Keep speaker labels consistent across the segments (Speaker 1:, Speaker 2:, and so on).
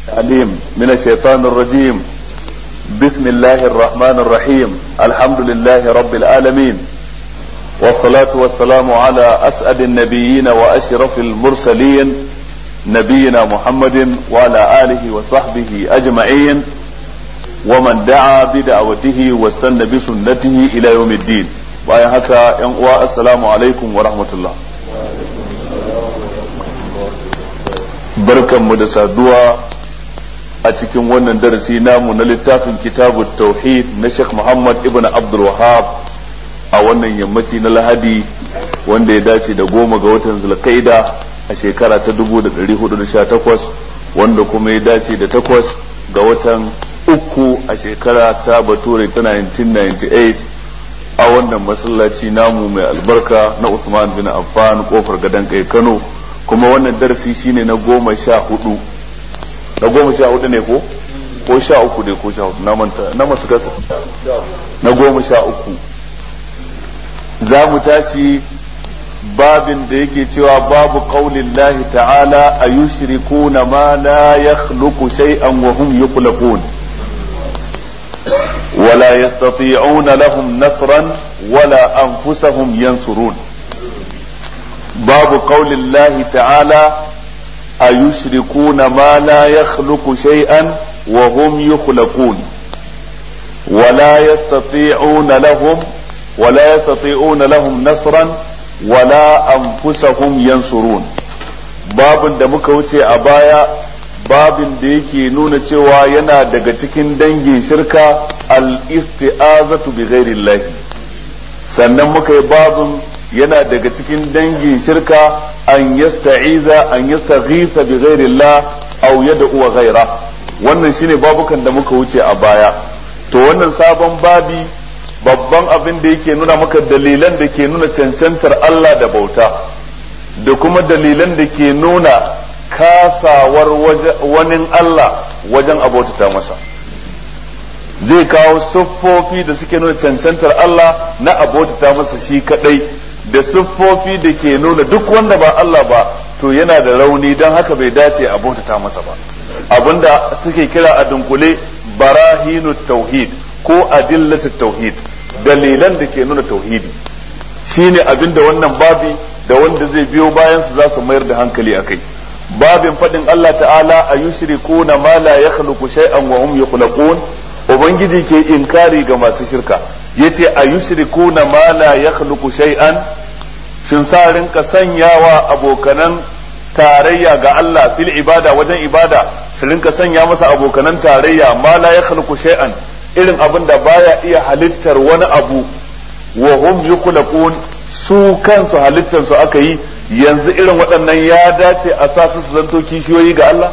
Speaker 1: عليم من الشيطان الرجيم. بسم الله الرحمن الرحيم. الحمد لله رب العالمين، والصلاة والسلام على أسعد النبيين وأشرف المرسلين نبينا محمد وعلى آله وصحبه أجمعين ومن دعا بدعوته واستنى بسنته إلى يوم الدين. bayan haka yan uwa, assalamu alaikum wa rahmatullah. Barkanmu da saduwa a cikin wannan darasi namu na littafin kitabut tauhid na Sheikh Muhammad ibn Abdul Wahhab a wannan yammaci na Lahadi wanda ya dace da 10 ga watan Zulqa'ida a shekara ta 1418 wanda kuma ya dace da 8 ga watan uku a shekara ta Bature ta 1998 a wannan masallaci namu mai albarka na Uthman bin Affan kofar gadan kai Kano. Kuma wannan darasi shine na 14 na 14 ne ko 13 ne ko 14 na manta na masu gasa na 13 za mu tashi babin da yake cewa babu qaulillahi ta'ala ayushrikuna ma la yakhluqu shay'an wa hum yukhlaqun ولا يستطيعون لهم نصرا ولا أنفسهم ينصرون. باب قول الله تعالى أيشركون ما لا يخلق شيئا وهم يخلقون ولا يستطيعون لهم نصرا ولا أنفسهم ينصرون. باب da muka wuce a baya babin da yake nuna cewa yana daga cikin dangin shirka al-isti'azatu bi ghairillahi, sannan muka yi babin yana daga cikin dangin shirka an yastaghitha bi ghairillah aw yad'u ghaira. wannan shine babukan da muka wuce a baya. To wannan sabon babi babban abin da yake nuna maka dalilan da ke nuna cancantar Allah da bauta da kuma dalilan da ke nuna kasawar wani Allah wajen abotata masa. Zai kawo siffofi da suke nuna cancantar Allah na abotata masa shi kadai da siffofi da ke nuna duk wanda ba Allah ba to yana da rauni, don haka bai dace abotata masa ba. Abinda suke kira a dunkule barahinu tauhid ko adillatu tauhid, dalilan da ke nuna tauhidi, shine abinda wannan babi da wanda zai biyo bayan su za su mayar da hankali akai. babin fadin Allah ta'ala ayushrikuna ma la yakhluqu shay'an wa hum yukhlaqun. Ubangiji ke inkari ga masu shirka, yace ayushrikuna ma la yakhluqu shay'an, shin sa rinka sanyawa abokanan tarayya ga Allah fil ibada, wajen ibada su rinka sanya masa abokanan tarayya ma la yakhluqu shay'an, irin abin da baya iya halittar wani abu, wa hum yukhlaqun, su kansu halittar su aka yi. Yanzu irin waɗannan ya dace a sa su zanto kishiyoyi ga Allah,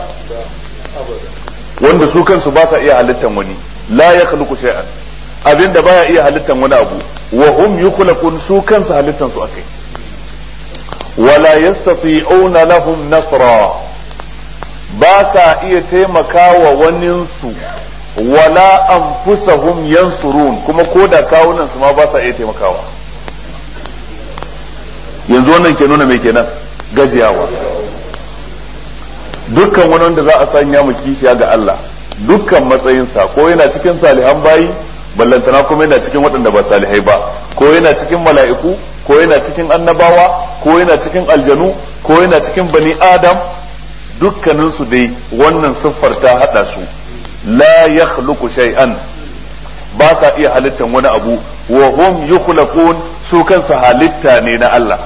Speaker 1: wanda su kansu ba sa iya halittan wani. La yakhluqu shay'an, abinda baya iya halittan wani abu, wa hum yukhlaqun, su kansu halittan su akai. Wala yastati'una lahum nasra, ba sa iya taimakawa waninsu, wala anfusahum yansurun, kuma koda kawunan su ma ba sa iya taimakawa. Yanzu wannan ke nuna mai kenan gajiyawa. Dukkan wani wanda za a sanya mu kishiya ga Allah, dukkan matsayinsa, ko yana cikin salihan bayi ballantana kuma yana cikin waɗanda ba salihai ba, ko yana cikin mala'iku, ko yana cikin annabawa, ko yana cikin aljanu, ko yana cikin bani adam, dukkaninsu dai wannan siffar ta hada su. La yakhluqu shay'an, ba sa iya halittan wani abu, wa hum yukhlaqun, su kansu halitta ne na Allah.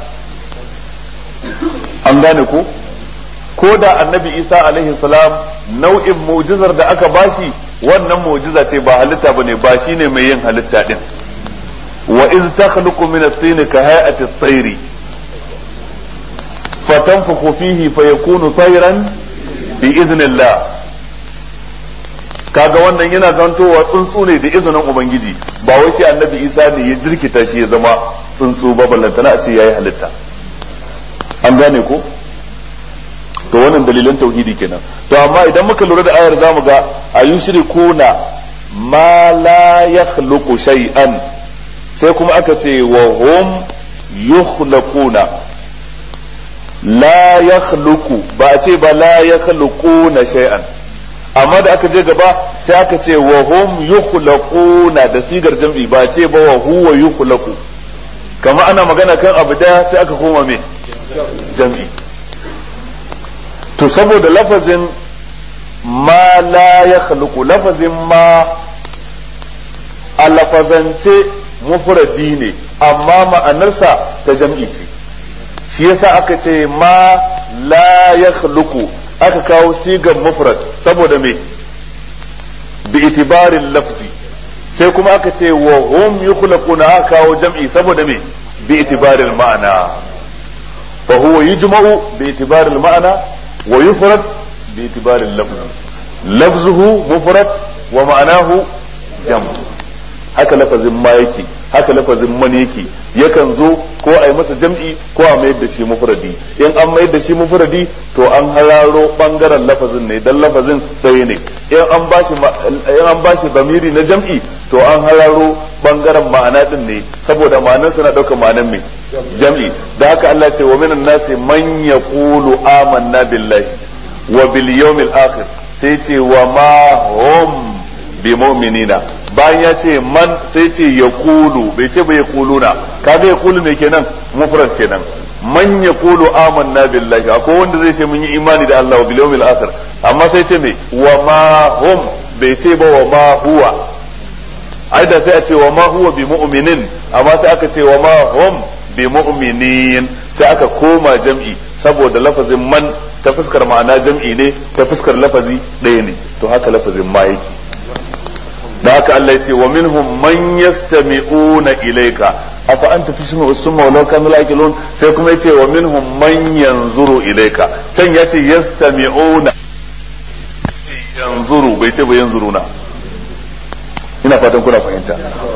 Speaker 1: An gane ko da annabi Isa alaihi salam nau'in mu'jizar da aka bashi, wannan mu'jiza ce ba halitta bane, ba shine mai yin halitta din. wa iz takhluqu min at-tin ka hay'ati at-tayr fatanfukhu fihi fayakunu tayran bi idhnillah. kaga wannan yana zantowa tsuntsu ne da izinin ubangiji, ba wai shi annabi Isa ne ya jirkita shi ya zama tsuntsu ba, ballantana a ce yayi halitta. An gane ko? To wannan dalilan tauhidi kenan. To amma idan muka lura da ayar zamu ga ayushrikuna ma la yakhluqu shay'an, sai kuma aka ce wa hum yukhlaquna. La yakhluqu, ba a ce ba la yakhluquna shay'an. amma da aka je gaba sai aka ce wa hum yukhlaquna da sigar jam'i ba ce ba wa huwa yukhlaqu kama ana magana kan abu daya sai aka koma me jam'i. to saboda lafazin ma la yakhluqu lafazin ma a lafazance mufradi ne amma ma'anarsa ta jam'i ce shi yasa aka ce ma la yakhluqu aka kawo sigar mufrad saboda me bi itibarin lafzi sai kuma aka ce wa hum yukhlaquna aka kawo jam'i saboda me bi itibarin ma'ana fa huwa yujma'u bi itibarin ma'ana wa yufrad bi itibarin lafzi lafzuhu mufrad wa ma'anahu jam' haka lafazin ma yake haka lafazin man yake yakan zo ko a yi masa jam'i ko a mayar da shi mufradi in an mayar da shi mufradi to an hararo bangaren lafazin ne dan lafazin ɗaya ne in an bashi zamiri na jam'i to an hararo bangaren ma'ana din ne saboda ma'anar suna ɗaukar ma'anar mai jam'i da haka Allah ce wa minan nasi man yaqulu amanna billahi wa bil yawmil akhir sai ce wa ma hum bi mu'minina bayan ya ce man sai ce ya kulu bai ce ba ya kuluna kaga ya kulu me kenan mufrad kenan man ya kulu amanna billahi akwai wanda zai ce mun yi imani da Allah wa bil yawmil akhir amma sai ce me wa ma hum bai ce ba wa ma huwa ai da sai a ce wa ma huwa bi mu'minin amma sai aka ce wa ma hum bi mu'minin sai aka koma jam'i saboda lafazin man ta fuskar ma'ana jam'i ne ta fuskar lafazi ɗaya ne to haka lafazin ma yake da haka Allah ya ce wa minhum man yastami'una ilayka afa anta tusmi'u summa walau kanu la yaqilun sai kuma yace wa minhum man yanzuru ilayka can yace yastami'una yanzuru bai ce ba yanzuruna ina fatan kuna fahimta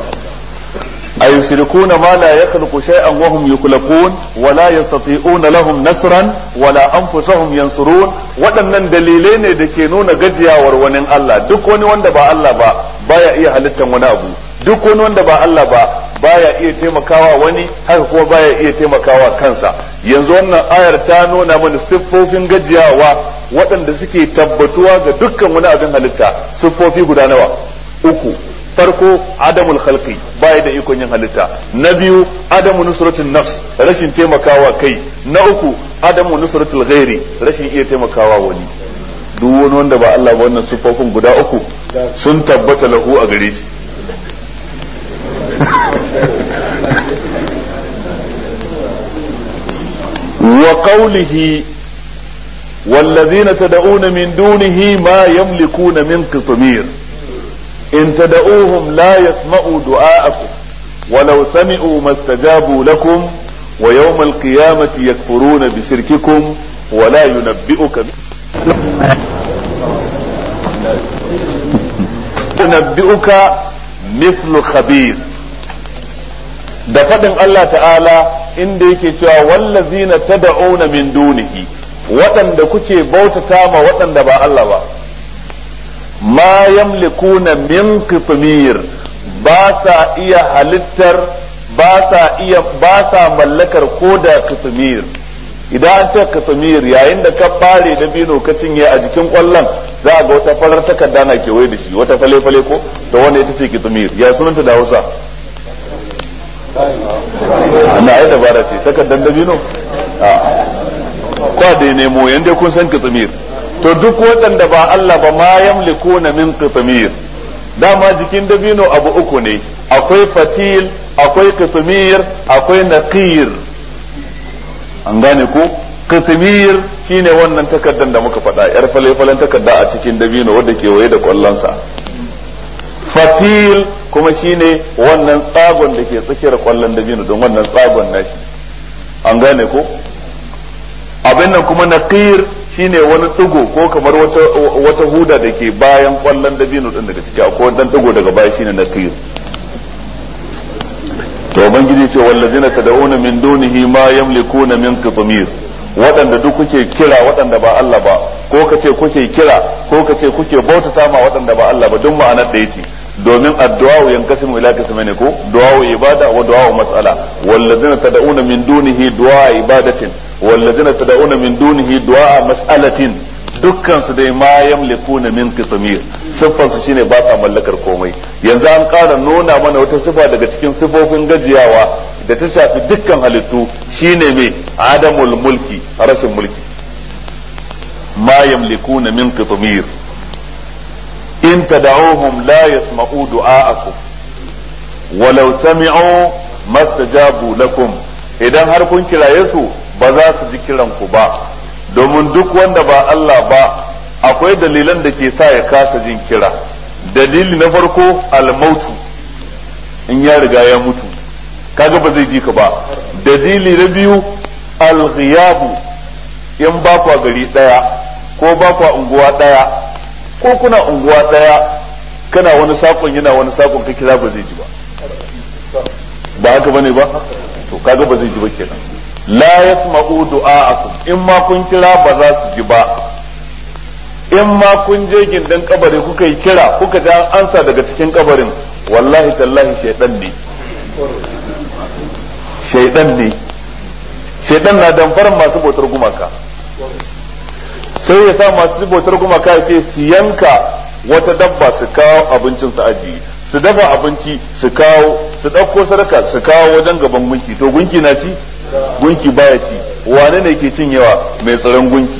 Speaker 1: ayushrikuna ma la yakhluqu shay'an wa hum yukhlaqun wa la yastati'una lahum nasran wa la anfusuhum yansurun waɗannan dalilai ne da ke nuna gajiyawar wani Allah duk wani wanda ba Allah ba baya iya halittan wani abu duk wani wanda ba Allah ba baya iya taimakawa wani haka kuma baya iya taimakawa kansa yanzu wannan ayar ta nuna mana siffofin gajiyawa waɗanda suke tabbatuwa ga dukkan wani abin halitta siffofi guda nawa uku farko adamul khalqi baya da ikon yin halitta na biyu adamu nusratul nafs rashin taimakawa kai na uku adamu nusratul ghairi rashin iya taimakawa wani duk wani wanda ba Allah ba wannan siffofin guda uku sun tabbata lahu a gare shi wa qawlihi والذين تدعون من دونه ما يملكون من قطمير إن تدعوهم لا يسمعوا دعاءكم ولو سمعوا ما استجابوا لكم ويوم القيامة يكفرون بشرككم ولا ينبئك مثل خبير da faɗin Allah ta'ala inda yake cewa wallazina tad'una min dunihi waɗanda kuke bautata ma waɗanda ba Allah ba ma yamlikuna min qitmir ba sa iya halittar ba sa mallakar koda qitmir idan an ce qitmir yayin da ka fare da bino ka cinye a jikin kwallon za a ga wata farar takarda na kewaye da shi wata fale-fale ko da wanda ita ce qitmir ya sunanta da Hausa ana ai dabara ce takardar dabino kwa da nemo yanda kun san qitmir to duk waɗanda ba Allah ba ma yamlikuna min qitmir dama jikin dabino abu uku ne akwai fatil akwai qitmir akwai naqir an gane ko qitmir shine wannan takardar da muka faɗa yar fale-falen takarda a cikin dabino wanda ke waye da kwallonsa fatil kuma shine wannan tsagon da ke tsakiyar kwallon dabino don wannan tsagon nashi an gane ko abin nan kuma naqir shine wani digo ko kamar wata huda da ke bayan kwallon dabino din daga ciki akwai wani digo daga baya shine naqir to ubangiji ce wallazina tad'una min dunihi ma yamlikuna min qitmir waɗanda duk kuke kira waɗanda ba Allah ba ko kace kuke kira ko kace kuke bautata ma waɗanda ba Allah ba duk ma'anar da yace domin addu'a yankasimu ila kasmane ko du'a ibada wa du'a mas'ala wallazina tad'una min dunihi du'a ibadatin wallazina tad'una min dunihi du'a mas'alatin dukkan su dai ma yamlikuna min qitmir siffar su shine ba sa mallakar komai. Yanzu an ƙara nuna mana wata sifa daga cikin sifofin gajiyawa da ta shafi dukkan halittu shine mai adamul mulki, rashin mulki. ma yamlikuna min qitmir in tad'uhum la yasma'u du'a'akum walau sami'u mastajabu lakum, idan har kun kiraye su ba za su ji kiran ku ba, domin duk wanda ba Allah ba akwai dalilan da ke sa ya kasa jin kira. Dalili na farko almautu, in ya riga ya mutu kaga ba zai ji ka ba. Dalili na biyu alghiyabu, in ba ku gari daya ko ba ku unguwa daya ko kuna unguwa daya kana wani sakon yana wani sakon ka kira ba zai ji ba. Ba haka bane ba? To kaga ba zai ji ba kenan. La yasma'u du'a'akum, in ma kun kira ba za su ji ba. In ma kun je gindin kabari kuka yi kira kuka ji an ansa daga cikin kabarin, wallahi tallahi shaydan ne. Shaydan ne. Shaydan na damfaran masu bautar gumaka. Sai ya sa masu bautar gumaka ya ce su yanka wata dabba su kawo abincin su ajiye, su dafa abinci su kawo, su ɗauko sadaka su kawo wajen gaban gunki. To gunki na ci? Gunki baya ci. Wane ne ke cinyewa? Mai tsaron gunki.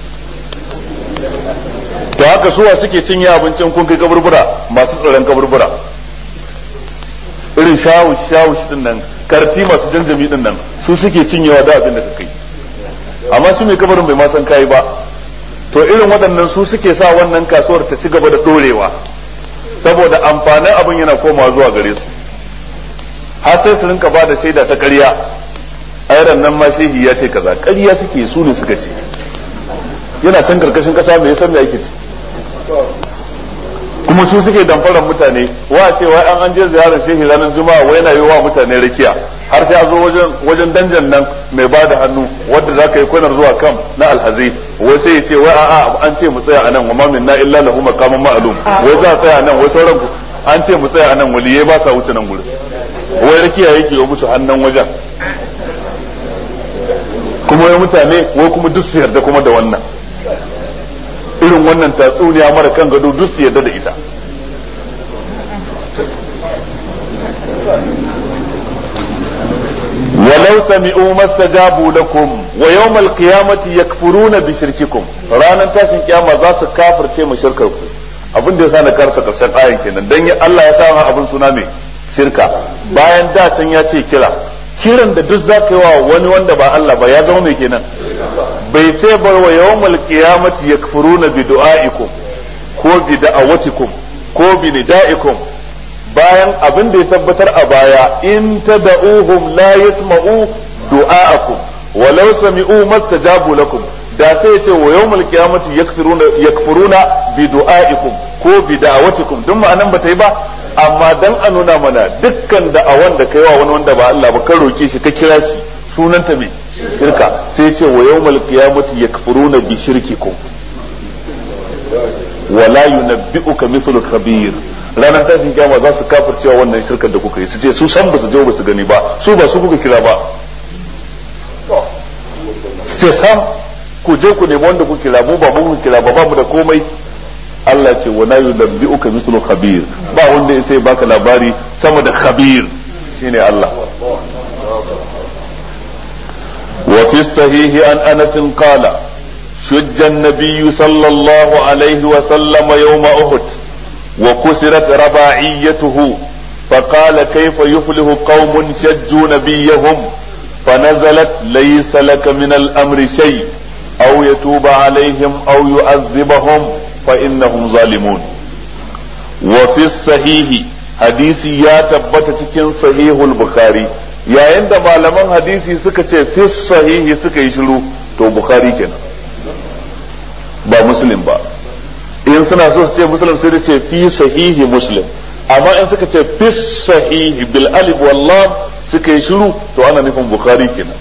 Speaker 1: To haka suwa suke cinye abincin kun kai kaburbura? Masu tsaron kaburbura. Irin shawush din nan, karti masu janjami din nan, su suke cinyewa da abin da ka kai. Amma su mai kabarin bai ma san kai ba. To irin waɗannan su suke sa wannan kasuwar ta ci gaba da ɗorewa, saboda amfanin abin yana komawa zuwa gare su. Har sai su rinka ba da shaida ta ƙarya, ayran nan ma shehi ya ce kaza, ƙarya suke, su ne suka ce. Yana can karkashin ƙasa mai san me ake ci. Kuma su suke damfarar mutane, wa ce wai an je ziyarar shehi ranar juma'a wai yana yi wa mutane rakiya, har sai a zo wajen danjan nan mai ba da hannu wadda za ka yi kwanar zuwa kam na alhazai, wai sai ya ce wai a'a an ce mu tsaya a nan wa ma minna illa lahu maqamun ma'lum, wai za a tsaya a nan, wai sauran an ce mu tsaya a nan, waliyai ba sa wuce nan gurin, wai rakiya yake yi musu hannun wajen. Kuma wai mutane wai kuma duk su yarda kuma da wannan irin wannan tatsuniya mara kan gado, duk su yarda da ita. ولو سمعوا ما استجابوا لكم ويوم القيامة يكفرون بشرككم, ranar tashin kiyama za su kafirce mu shirkar ku. Abin da yasa na karsa karshen ayan kenan, dan Allah ya sa abin suna mai shirka. Bayan da can ya ce kiran da duk zaka yi wa wani wanda ba Allah ba ya zama mai kenan. Bai ce bar wa yawmal qiyamati yakfuruna bi du'aikum ko bi da'awatikum ko bi nidaikum, bayan abin da ya tabbatar a baya in tad'uhum la yasma'u du'aakum walau sami'u mastajabu lakum, da sai ce wa yawmal qiyamati yakfuruna bi du'aikum ko bi da'awatikum, duk ma'anan ba ta yi ba. Amma dan a nuna mana dukkan da'awan da kai wa wani wanda ba Allah ba, ka roke shi ka kira shi, sunanta me shirka. sai ce wa yawmal qiyamati yakfuruna bi shirkikum wala yunabbi'uka mithlu khabir, ranar tashin kiyama za su kafircewa wannan shirkar da kuka yi, su ce su san ba su je ba su gani ba, su ba su kuka kira ba, sai sam ku je ku nemi wanda kuka kira, mu ba mu kuka kira ba, ba mu da komai. Allah ce wa la yunabbi'uka mithlu khabir, ba wanda ya sai baka labari sama da khabir, shine Allah. wa fi sahihi an Anas qala shujja an-nabiy sallallahu alaihi wa sallam yawm Uhud وكسرت رباعيته فقال كيف يفلح قوم شجوا نبيهم فنزلت ليس لك من الأمر شيء أو يتوب عليهم أو يعذبهم فإنهم ظالمون. وفي الصحيح حديثي يا تبت صحيح البخاري, يا عندما لمن حديثي سكت في الصحيح سكت يشلو تو بخاري كنا با مسلم با, in suna so su ce muslim sai da ce fi sahihi muslim, amma in suka ce fi sahihi bil alif wal lam suka yi shiru to ana nufin bukhari kenan.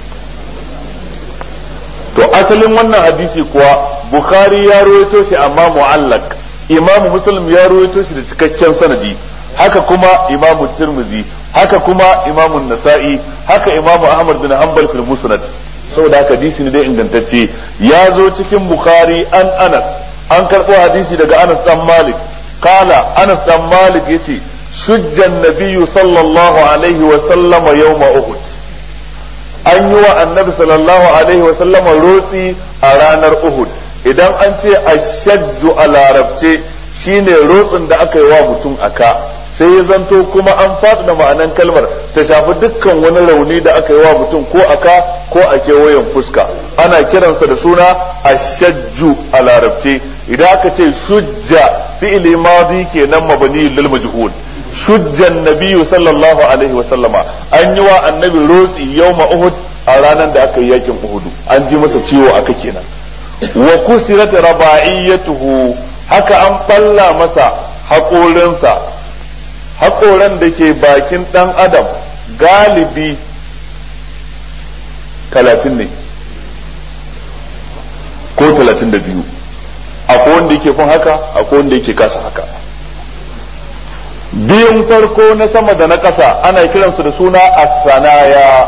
Speaker 1: to asalin wannan hadisi kuwa bukhari ya rawaito shi amma mu'allaq, imamu muslim ya rawaito shi da cikakken sanadi, haka kuma imamu tirmidhi, haka kuma imamu nasa'i, haka imamu ahmad bin hanbal fil musnad, saboda haka hadisi ne dai ingantacce. Ya zo cikin Bukhari an Anas, an karɓo hadisi daga Anas dan Malik kala, Anas dan Malik yace shujjan nabiyyu sallallahu alaihi wa sallama yawma Uhud, an yi wa annabi sallallahu alaihi wa sallama rotsi a ranar Uhud. Idan an ce ashajju a larabce shine rotsin da aka yi wa mutum aka, sai ya zanto kuma an faɗaɗa ma'anan kalmar ta shafi dukkan wani rauni da aka yi wa mutum ko aka ko a kewayen fuska, ana kiransa da suna ashajju a larabce. Idan aka ce shujja fi'ili madi kenan mabani lil majhul, shujjan nabiyyu sallallahu alaihi wa sallama, an yi wa annabi rotsi yawma Uhud a ranar da aka yi yakin Uhud, an ji masa ciwo aka kenan. Wa kusirat raba'iyatuhu, haka an balla masa haƙorinsa, haƙoran da ke bakin ɗan adam galibi 30 ne ko 32, akwai wanda yake fin haka, akwai wanda yake kasa haka. Biyun farko na sama da na ƙasa ana kiransu da suna as-sanaya.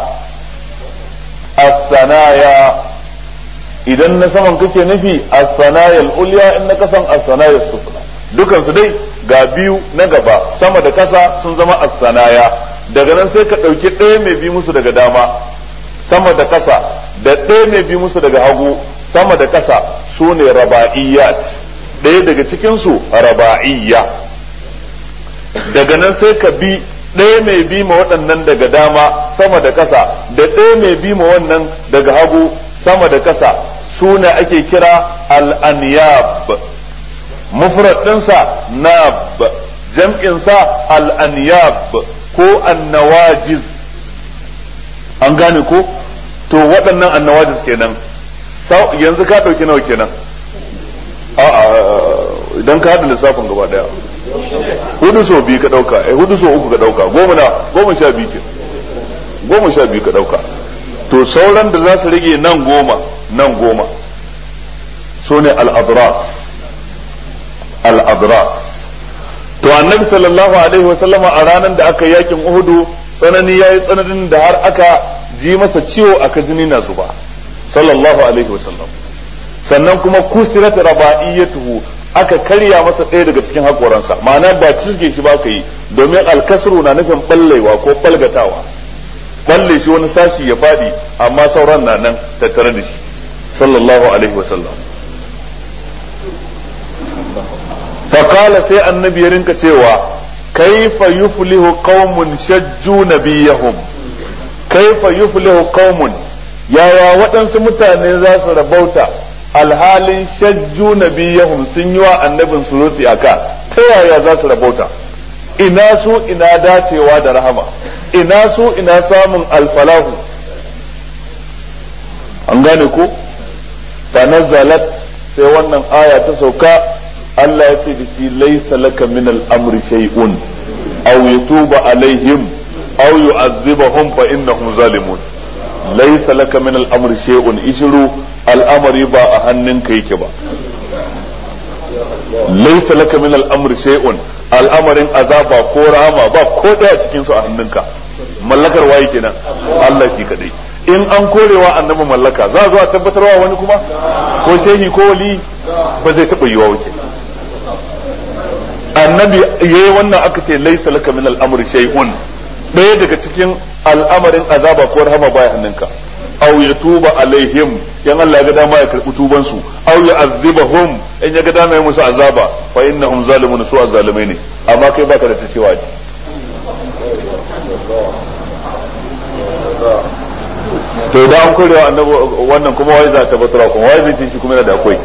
Speaker 1: As-sanaya, idan na saman kake nufi as-sanaya al-ulya, in na kasan as-sanaya as-sufla. Dukan su dai ga biyu na gaba sama da kasa sun zama as-sanaya. Daga nan sai ka ɗauki ɗaya mai bi musu daga dama sama da kasa, da ɗaya mai bi musu daga hagu sama da kasa, su ne raba'iyat. Ɗaya daga cikin su raba'iyya. Daga nan sai ka bi ɗaya mai bi ma waɗannan daga dama sama da kasa, da ɗaya mai bi ma wannan daga hagu sama da kasa, su ne ake kira al-anyab. Mufrad ɗinsa nab, jam'insa al-anyab ko annawajiz. An gane ko? To waɗannan annawajiz kenan. Yanzu ka ɗauki nawa kenan? Idan ka haɗa lissafin gaba ɗaya. 4 so 2 ka ɗauka, 4 so 3 ka ɗauka, 12 ke. 12 ka ɗauka. To sauran da za su rage nan 10 su ne al-adras. To annabi sallallahu alaihi wa sallama a ranar da aka yakin Uhudu, tsanani yayi tsananin da har aka ji masa ciwo aka jini na zuba sallallahu alaihi wa sallam. Sannan kuma kusirat raba'iyatuhu, aka karya masa ɗaya daga cikin hakoransa, ma'ana ba cizge shi ba ka yi, domin alkasru na nufin ballewa ko balgatawa, balle shi wani sashi ya faɗi amma sauran na nan tattare da shi sallallahu alaihi wa sallam. فقال سي النبي يرنك cewa كيف يفلح قوم شجوا نبيهم كيف يفلح قوم yaya waɗansu mutane za su rabauta alhalin shajju nabiyahum sun yi wa annabin suruti aka, ta yaya za su rabauta? Ina su ina dacewa da rahama, ina su ina samun alfalahu. An gane ko? tanazzalat, sai wannan aya ta sauka. Allah ya ce da shi laisa laka min al-amri shay'un aw yatuba alaihim aw yu'adhibahum fa innahum zalimun. Laisa laka min al-amri shay'un, ishiru al'amari ba a hannunka yake ba. Laisa laka min al-amri shay'un, al'amarin azaba ko rahama ba ko daya cikin su a hannunka. Mallakar waye kenan? Allah shi kadai. In an korewa annabi mallaka, za a zo a tabbatarwa wani kuma ko shehi ko wali? Ba zai taɓa yiwa wuce. Annabi yayi wannan aka ce laisa laka min al-amri shay'un, ɗaya daga cikin al'amarin azaba ko rahama baya hannunka. Aw yatuba alaihim, yan Allah ya ga dama ya karbi tuban su, aw yu'adhibahum, in ya ga dama ya musu azaba, fa innahum zalimun, su azzalimai ne, amma kai baka da ta cewa ji. To da an korewa annabi wannan kuma wai za ta tabbatar kuma wai zai ce shi kuma yana da akwai.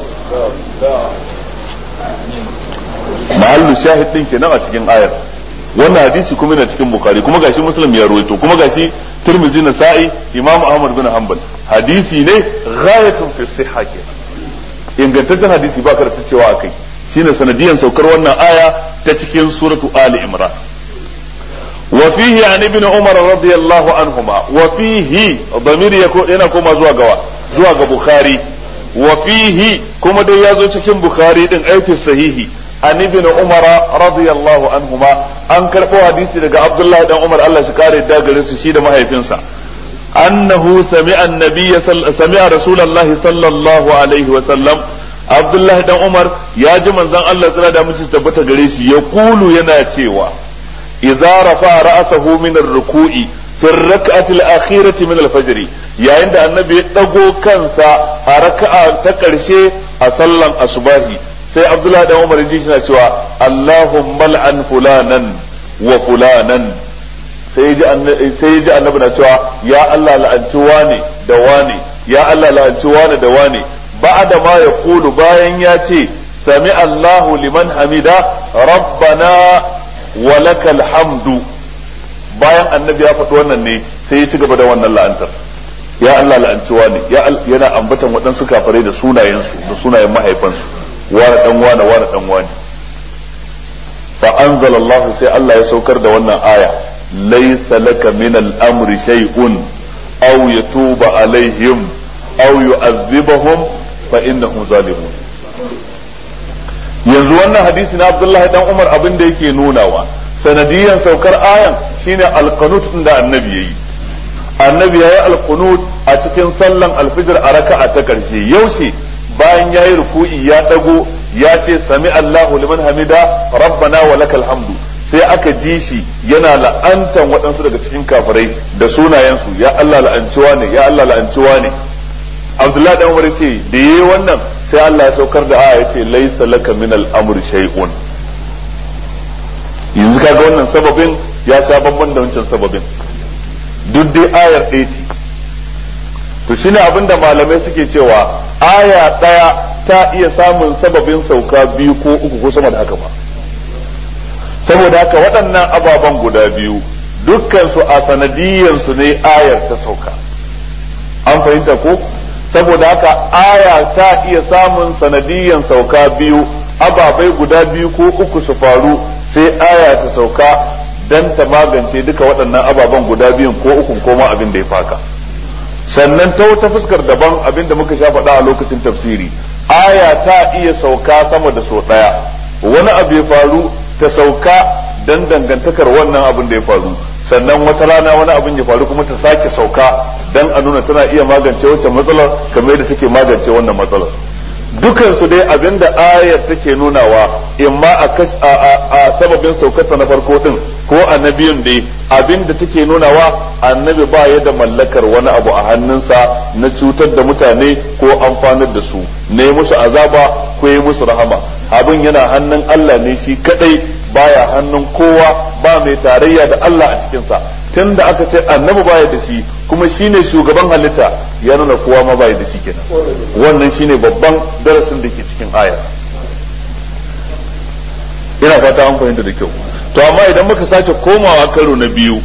Speaker 1: Mahallu shahid din kenan a cikin ayar. Wannan hadisi kuma yana cikin Bukhari, kuma gashi Muslim ya ruwaito, kuma gashi Tirmidhi, Nasa'i, Imam Ahmad bin Hanbal. Hadisi ne ghayatun fi sihha kenan. Ingantaccen hadisi ba ka da cewa akai. Shine sanadiyan saukar wannan aya ta cikin suratu Ali Imran. وفيه عن ابن عمر رضي الله عنهما، وفيه ضمير يكون هنا كما زوا بخاري، وفيه كما دي يازو cikin Bukhari din ai fi sahihi an ibn Umar radiyallahu anhuma, an karbo hadisi daga Abdullah dan Umar Allah shi kare da gare su shi da mahaifinsa. annahu sami'a rasulullahi sallallahu alaihi wa sallam Abdullahi dan Umar ya ji manzon Allah tsira da mutum tabbata gare shi ya kulu yana cewa idza rafa ra'sahu min ar-ruku'i fi ar-rak'ati al-akhirati min al-fajr yayin da annabi ya dago kansa a raka'a ta karshe a sallan asubahi sai Abdullahi dan Umar ji shi na cewa Allahumma al'an fulanan wa fulanan sai ji annabi na cewa ya Allah la'anci wane da wane ya Allah la'anci wane da wane ba'da ma yaqulu bayan ya ce sami Allahu liman hamida rabbana wa lakal hamdu bayan annabi ya faɗi wannan ne sai ya ci gaba da wannan la'antar ya Allah la'anci wane yana ambatan waɗansu kafirai da sunayensu da sunayen mahaifansu wane dan wane wane dan wane fa anzalallahu sai Allah ya saukar da wannan aya laysa laka min al-amri shay'un aw yatuba alaihim aw yu'adhibahum fa innahum zalimun yanzu wannan hadisi na Abdullahi dan Umar abin da yake nunawa sanadiyan saukar ayan shine al-qunut da annabi yayi al-qunut a cikin sallan al-fajr a raka'a ta karshe yaushe bayan yayi ruku'i ya dago ya ce sami Allahu liman hamida rabbana wa lakal hamdu sai aka ji shi yana la'antan waɗansu daga cikin kafirai da sunayensu ya Allah la'anciwa ne ya Allah la'anciwa ne Abdullahi dan Umar ce da yayi wannan sai Allah ya saukar da aya yace laysa laka min al-amri shay'un yanzu kaga wannan sababin ya sha bamban da wancan sababin duk dai ayar ɗaya ce to shine abinda malamai suke cewa aya ɗaya ta iya samun sababin sauka biyu ko uku ko sama da haka ba saboda haka waɗannan ababen guda biyu dukkan su a sanadiyyar su ne ayar ta sauka an fahimta ko saboda haka aya ta iya samun sanadiyyar sauka biyu ababai guda biyu ko uku su faru sai aya ta sauka dan ta magance duka waɗannan ababen guda biyun ko uku ko ma abin da ya faka sannan ta wata fuskar daban abin da muka sha faɗa a lokacin tafsiri aya ta iya sauka sama da so ɗaya wani abu ya faru ta sauka dan dangantakar wannan abin da ya faru sannan wata rana wani abin ya faru kuma ta sake sauka dan a nuna tana iya magance wancan matsalar kamar yadda take magance wannan matsalar dukan su dai abinda ayar take nunawa imma a sababin saukarta na farko din ko annabiyun dai abinda take nunawa annabi ba ya da mallakar wani abu a hannunsa na cutar da mutane ko amfanar da su ne musu azaba ko yi musu rahama abin yana hannun Allah ne shi kadai baya hannun kowa ba mai tarayya da Allah a cikinsa tunda aka ce annabi baya da shi kuma shine shugaban halitta ya nuna kowa ma baya da shi kenan wannan shine babban darasin da ke cikin aya ina fata an fahimta da kyau to amma idan muka sake komawa karo na biyu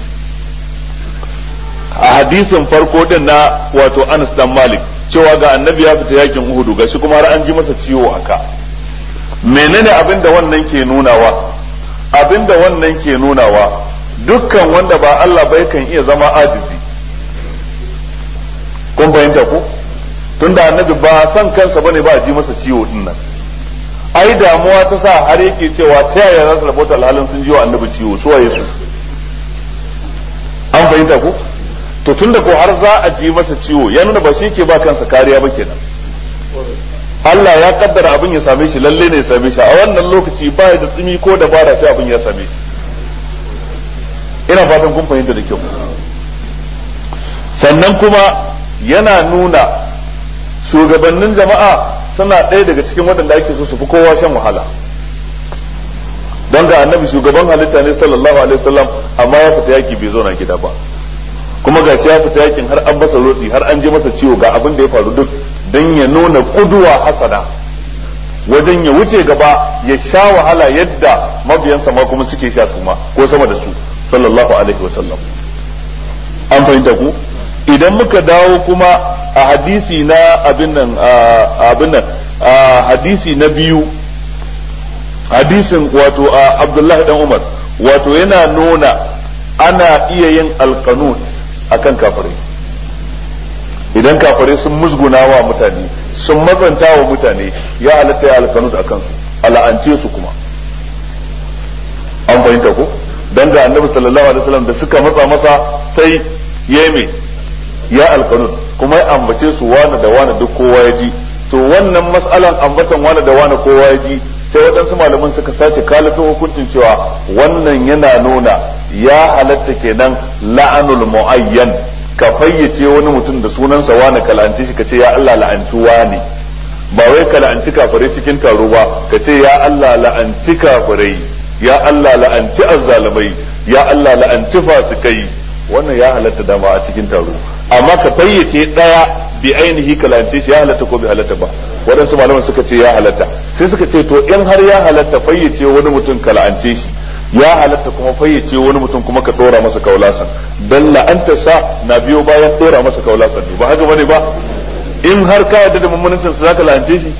Speaker 1: a hadisin farko din na wato Anas dan Malik cewa ga annabi ya fita yakin Uhud gashi kuma har an ji masa ciwo aka menene abinda wannan ke nunawa abinda wannan ke nunawa dukkan wanda ba Allah bai kan iya zama ajizi kun fahimta ko tunda annabi ba san kansa bane ba a ji masa ciwo din nan ai damuwa ta sa har yake cewa ta yaya za su rabota alhalin sun ji wa annabi ciwo su waye su an fahimta ko to tunda ko har za a ji masa ciwo ya nuna ba shi ke ba kansa kariya ba kenan Allah ya kaddara abin ya same shi lalle ne ya same shi a wannan lokaci ba da tsimi ko dabara sai abin ya same shi ina fatan kun fahimta da kyau sannan kuma yana nuna shugabannin jama'a suna ɗaya daga cikin waɗanda ake so su fi kowa shan wahala don ga annabi shugaban halitta ne sallallahu alaihi wasallam amma ya fita yaki bai zauna gida ba kuma ga shi ya fita yakin har an masa rotsi har an je masa ciwo ga abin da ya faru duk don ya nuna kuduwa hasana wajen ya wuce gaba ya sha wahala yadda mabiyansa ma kuma suke sha su ma ko sama da su sallallahu alaihi wasallam an fahimta ku idan muka dawo kuma a hadisi na abin nan hadisi na biyu hadisin wato Abdullahi dan Umar wato yana nuna ana iya yin alqanut akan kafirai idan kafirai sun musguna wa mutane sun mazanta wa mutane ya halatta ya alqanut akan su ala'ance su kuma an fahimta ko dan ga annabi sallallahu alaihi wasallam da suka matsa masa sai yeme ya alqanut kuma ya ambace su wani da wani duk kowa ya ji. To wannan mas'alan ambatan wani da wani kowa ya ji, sai waɗansu malaman suka sace kalato hukuncin cewa wannan yana nuna ya halatta kenan la'anul mu'ayyan, ka fayyace wani mutum da sunansa wani ka la'anci shi ka ce ya Allah la'anci wani, ba wai ka la'anci kafirai cikin taro ba ka ce ya Allah la'anci kafirai, ya Allah la'anci azzalimai, ya Allah la'anci fasikai. Wannan ya halatta dama a cikin taro, amma ka fayyace daya bi ainihi ka la'anci shi ya halatta ko bai halatta ba. Waɗansu malaman suka ce ya halatta, sai suka ce to in har ya halatta fayyace wani mutum ka la'ance shi, ya halatta kuma fayyace wani mutum kuma ka dora masa kaulasan, dan la'anta sa na biyo bayan dora masa kaulasan ne, ba haka bane ba? In har ka yarda da mummunancin sa zaka la'ance shi,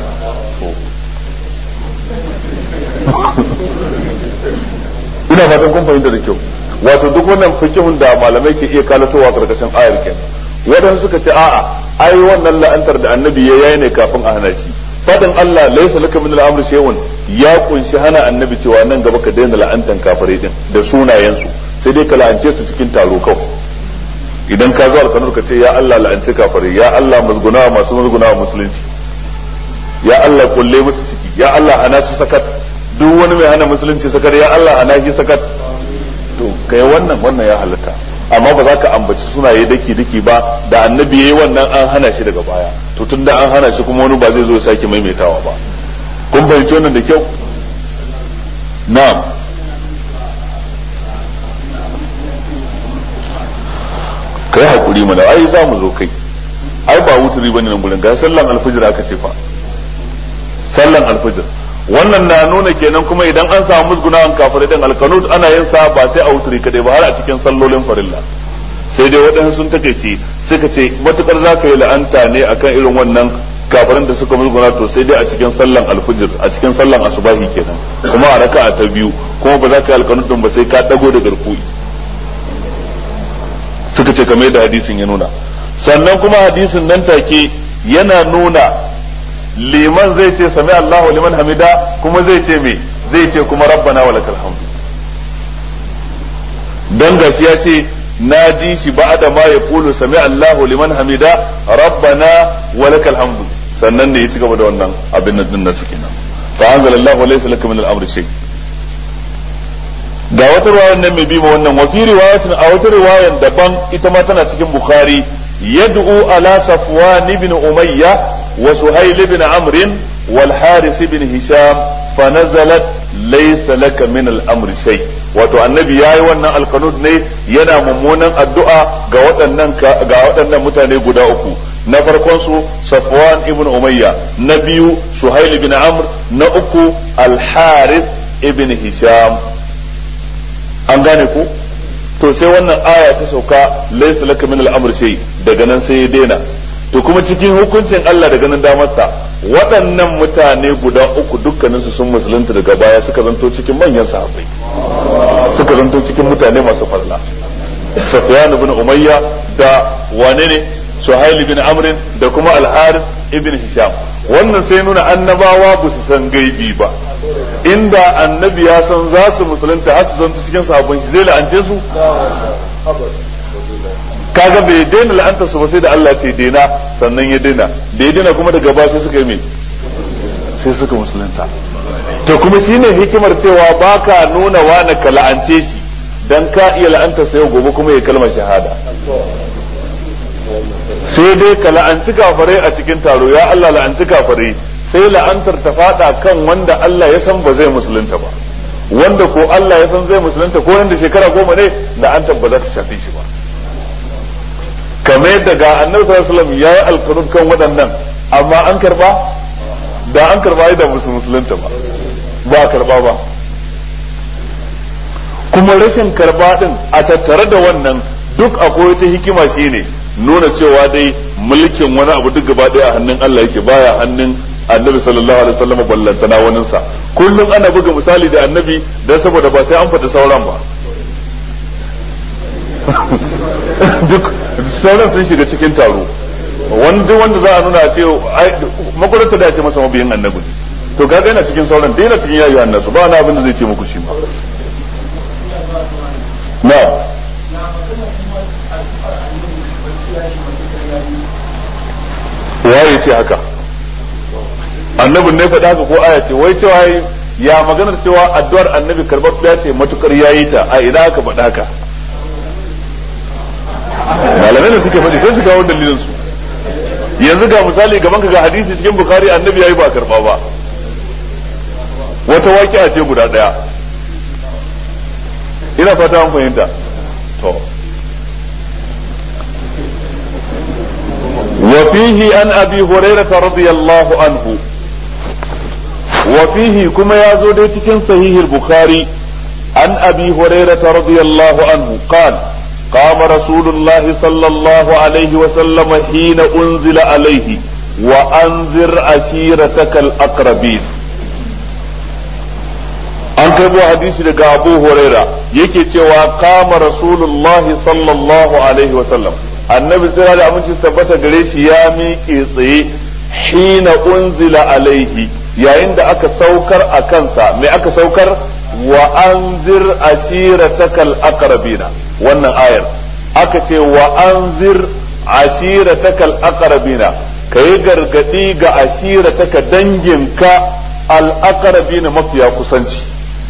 Speaker 1: ina fatan kun fahimta da kyau. Wato duk wannan fikihun da malamai ke iya kalatowa karkashin ayar kenan. Wadansu suka ce a'a, ai wannan la'antar da annabi ya yayi ne kafin a hana shi. Fadin Allah laysa laka min al-amri shay'un ya kunshi hana annabi cewa nan gaba ka daina la'antan kafirai din da sunayensu, sai dai ka la'ance su cikin taro kawai. Idan ka zo alkanur ka ce ya Allah la'anci kafirai, ya Allah musgunawa masu musgunawa musulunci, ya Allah kulle musu ciki, ya Allah hana su sakat, duk wani mai hana musulunci sakat ya Allah hana shi sakat. To kai wannan ya halatta, amma ba za ka ambaci sunaye daki ba, da annabi yayi wannan an hana shi daga baya, to tunda an hana shi kuma wani ba zai zo ya sake maimaitawa ba. Kun fahimci wannan da kyau? Na'am. Kai hakuri mana, ai za mu zo kai, ai ba wuturi bane nan gurin, ga sallan alfajir aka ce fa, sallan alfajir. Wannan na nuna kenan kuma idan an samu musgunawan kafirai din alkanut ana yin sa ba sai a wuturi kadai ba, har a cikin sallolin farilla. Sai dai waɗansu sun takeice suka ce matukar za ka yi la'anta ne akan irin wannan kafirin da suka musguna, to sai dai a cikin sallan alfajir, a cikin sallan asubahi kenan, kuma a raka'a ta biyu, kuma ba za ka yi alkanut din ba sai ka dago da garkuwi. Suka ce kamar yadda hadisin ya nuna. Sannan kuma hadisin nan take yana nuna liman zai ce sami Allahu liman hamida, kuma zai ce me, zai ce kuma rabbana wa lakal hamdu. Dan gashi ya ce na ji shi ba'da ma ya kulu sami Allahu liman hamida rabbana wa lakal hamdu, sannan ne ya ci gaba da wannan abin nan din nasu kenan. Fa anzalallahu laysa laka min al-amri shay. Ga wata riwayar nan mai bi ma wannan, wa fi riwayatin a wata riwayar daban ita ma tana cikin Bukhari, yad'u ala Safwan ibn Umayyah wa Suhayl ibn Amr wal Harith ibn Hisham fa nazalat laysa laka min al-amri shay. Wato annabi yayi wannan alqanut ne yana mummunan addu'a ga waɗannan mutane guda uku. Na farkon su Safwan ibn Umayya, na biyu Suhayl ibn Amr, na uku al Harith ibn Hisham. An gane ku? To sai wannan aya ta sauka laysa laka min al-amr shay, daga nan sai ya daina. To kuma cikin hukuncin Allah da ganin damarsa, waɗannan mutane guda uku dukkaninsu sun musulunta daga baya, suka zanto cikin manyan sahabbai, suka zanto cikin mutane masu farla. Sufyan ibn Umayya da wane ne Suhail ibn Amr da kuma Al-Harith ibn Hisham. Wannan sai nuna annabawa ba su san gaibi ba. Inda annabi ya san za su musulunta har su zanto cikin sahabban shi, zai la'ance su? Kaga bai daina la'anta su ba sai da Allah ce daina, sannan ya daina, da ya daina kuma daga ba sai suka yi me, sai suka musulunta. To kuma shine hikimar cewa baka nuna wani ka la'ance shi, dan ka iya la'anta sai gobe kuma ya kalmar shahada. Sai dai ka la'anci kafirai a cikin taro, ya Allah la'anci kafirai, sai la'antar ta fada kan wanda Allah ya san ba zai musulunta ba, wanda ko Allah ya san zai musulunta ko yanda shekara 10 ne, la'antar ba za ta shafe shi ba. Kamar yadda ga annabi sallallahu alaihi wasallam yayi alqanut kan waɗannan, amma an karba, da an karba da musulunta ba karba ba. Kuma rashin karba din a tattare da wannan duk akwai ta hikima shine nuna cewa dai mulkin wani abu duk gaba daya a hannun Allah yake, baya hannun annabi sallallahu alaihi wasallam ballantana wani sa. Kullum ana buga misali da annabi dan saboda ba sai an faɗi sauran ba. Duk sauran sun shiga cikin taro, wanda za a nuna a ce makwarata da ce masa mabiyin annabi, to kaga yana cikin sauran da yana cikin yayi annasu, ba wani abin da zai ce muku shi ma. Na waye ce haka annabin ne faɗa haka ko aya ce wai cewa ya maganar cewa addu'ar annabi karɓaɓɓiya ce matukar yayi ta a ina aka faɗa haka malamai da suke faɗi sai su kawo dalilin su yanzu ga misali gaban ka ga hadisi cikin bukhari annabi yayi ba karba ba wata waƙi'a ce guda ɗaya ina fata an fahimta to وفيه عن أبي هريرة رضي الله عنه وفيه كما يزود تكن صحيح البخاري عن أبي هريرة رضي الله عنه قال قام رسول الله صلى الله عليه وسلم حين أنزل عليه وأنذر عشيرتك الأقربين an karbo hadisi daga Abu Huraira yake cewa kama Rasulullahi sallallahu alaihi wa sallam annabi sai da aminci tabbata gare shi ya miƙe tsaye hina unzila alaihi yayin da aka saukar a kansa mai aka saukar wa anzir ashiratakal aqrabina wannan ayar aka ce wa anzir ashiratakal aqrabina kai gargadi ga ashirataka danginka al aqrabina mafiya kusanci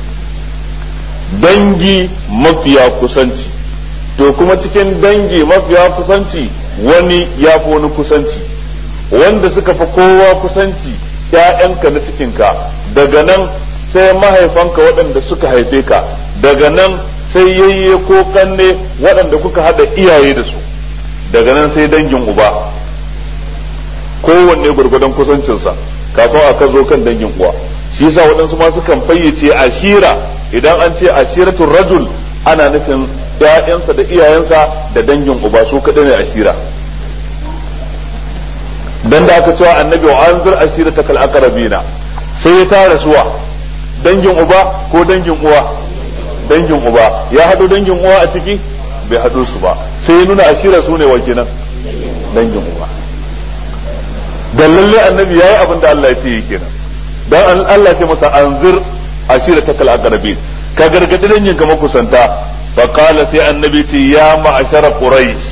Speaker 1: dangi mafiya kusanci to kuma cikin dangi mafiya kusanci wani ya fi wani kusanci wanda suka fi kowa kusanci ‘ya'yanka na cikinka daga nan sai mahaifanka waɗanda suka haife ka daga nan sai yayye ko kanne waɗanda kuka haɗa iyaye da su daga nan sai dangin uba kowanne gwargwadon kusancinsa kafin aka zo kan dangin uwa shi yasa waɗansu ma sukan fayyace ashira idan an ce ashiratul rajul ana nufin ‘ya'yansa da iyayensa da dangin uba su kaɗai ne ashira dan da aka cewa annabi wa anzir ashiratakal aqrabina sai ya tara suwa dangin uba ko dangin uwa dangin uba ya hado dangin uwa a ciki bai hado su ba sai ya nuna ashira su ne wa kenan dangin uba dan lalle annabi yayi abin da Allah ya ce kenan dan Allah ya ce masa anzir ashiratakal aqrabin ka gargadi dangin ka makusanta fa qala sai annabi ce ya ma'ashara quraish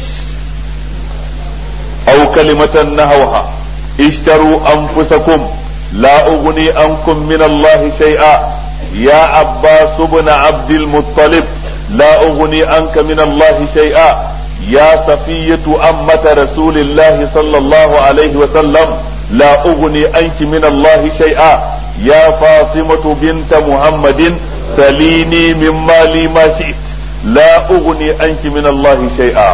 Speaker 1: أو كلمة نهوها اشتروا أنفسكم لا أغني عنكم من الله شيئا يا عباس بن عبد المطلب لا أغني عنك من الله شيئا يا صفية أمة رسول الله صلى الله عليه وسلم لا أغني عنك من الله شيئا يا فاطمة بنت محمد سليني من مالي ما شئت لا أغني عنك من الله شيئا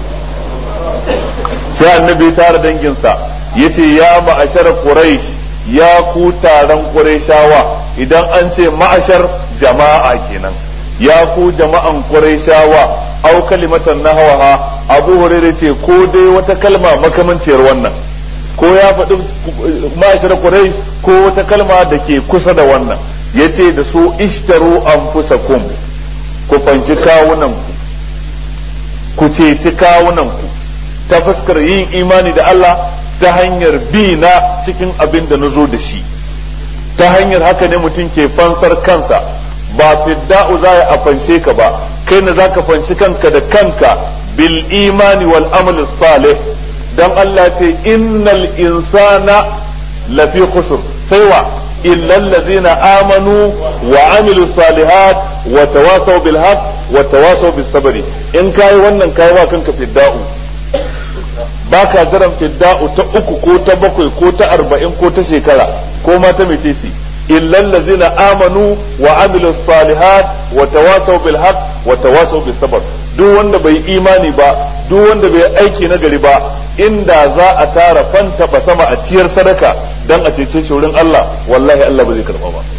Speaker 1: sai annabi tare danginsa yace ya ma'ashar quraish ya ku taron qurayshawa idan an ce ma'ashar jama'a kenan ya ku jama'an qurayshawa au kalimatan nahwaha abu hurairah ce ko dai wata kalma makamanciyar wannan ko ya faɗi ma'ashar quraish ko wata kalma da ke kusa da wannan yace da su ishtaru anfusakum ku fanshi kawunan ku ceci kawunan ku ta fuskar yin imani da Allah ta hanyar bi na cikin abin da na zo da shi ta hanyar haka ne mutum ke fansar kansa ba fidda'u za a fanshe ka ba kai ne za ka fanshi kanka da kanka bil imani wal amal salih dan Allah ce innal insana lafi khusr sai wa illa allazina amanu wa amilu salihat wa tawasaw bil haqq wa tawasaw bis sabri in kai wannan kai wa kanka fidda'u ba ka jiran fidda'u ta 3 ko ta 7 ko ta 40 ko ta shekara ko ma ta mecece illal ladzina amanu wa amilu salihat wa tawasaw bil haqq wa tawasaw bis sabr duk wanda bai imani ba duk wanda bai aiki na gari ba inda za a tara fanta ba sama a ciyar sadaka dan a cece shi wurin Allah wallahi Allah ba zai karba ba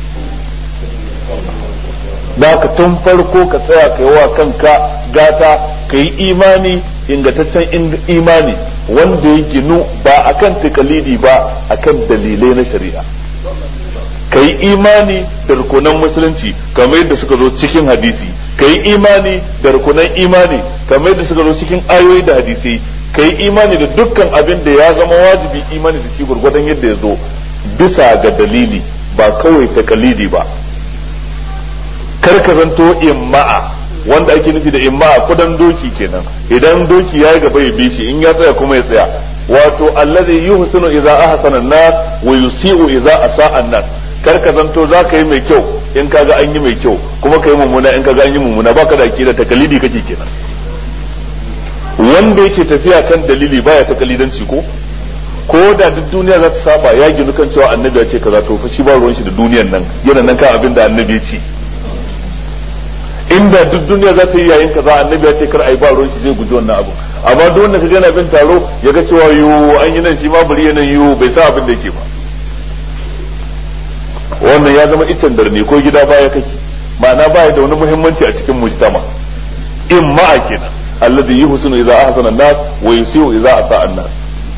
Speaker 1: da ka tun farko ka tsaya ka yi wa kanka gata ka yi imani ingantaccen imani wanda ya ginu ba akan takalidi ba akan dalilai na shari'a ka yi imani da rukunan musulunci kamar yadda suka zo cikin hadisi ka yi imani da rukunan imani kamar yadda suka zo cikin ayoyi da hadisi ka yi imani da dukkan abin da ya zama wajibi imani da shi gurgurdan yadda ya zo bisa ga dalili ba kawai takalidi ba kar ka zanto imma'a wanda ake nufi da imma kudan doki kenan idan doki ya yi gaba ya bi shi in ya tsaya kuma ya tsaya wato allazi yuhsinu idza ahsana an-nas wa yusi'u idza asa'a an-nas kar ka zanto za ka yi mai kyau in kaga an yi mai kyau kuma ka yi mummuna in kaga an yi mummuna baka da akida takalidi kake kenan wanda yake tafiya kan dalili baya takalidanci ko da duk duniya za ta saba ya ginu kan cewa annabi ya ce kaza to fa shi ba ruwan shi da duniyan nan yana nan kan abin da annabi ya ce inda duk duniya za ta yi yayin kaza annabi ya ce kar ai ba ruwan shi zai guji wannan abu amma duk wanda kaga yana bin taro ya ga cewa yo an yi nan shi ma bari yana yo bai sa abin da yake ba wannan ya zama iccen darne ko gida baya kake ma'ana baya da wani muhimmanci a cikin mujtama in ma'a kenan alladhi yuhsinu idza ahsana an-nas wa yusi'u idza asa'a an-nas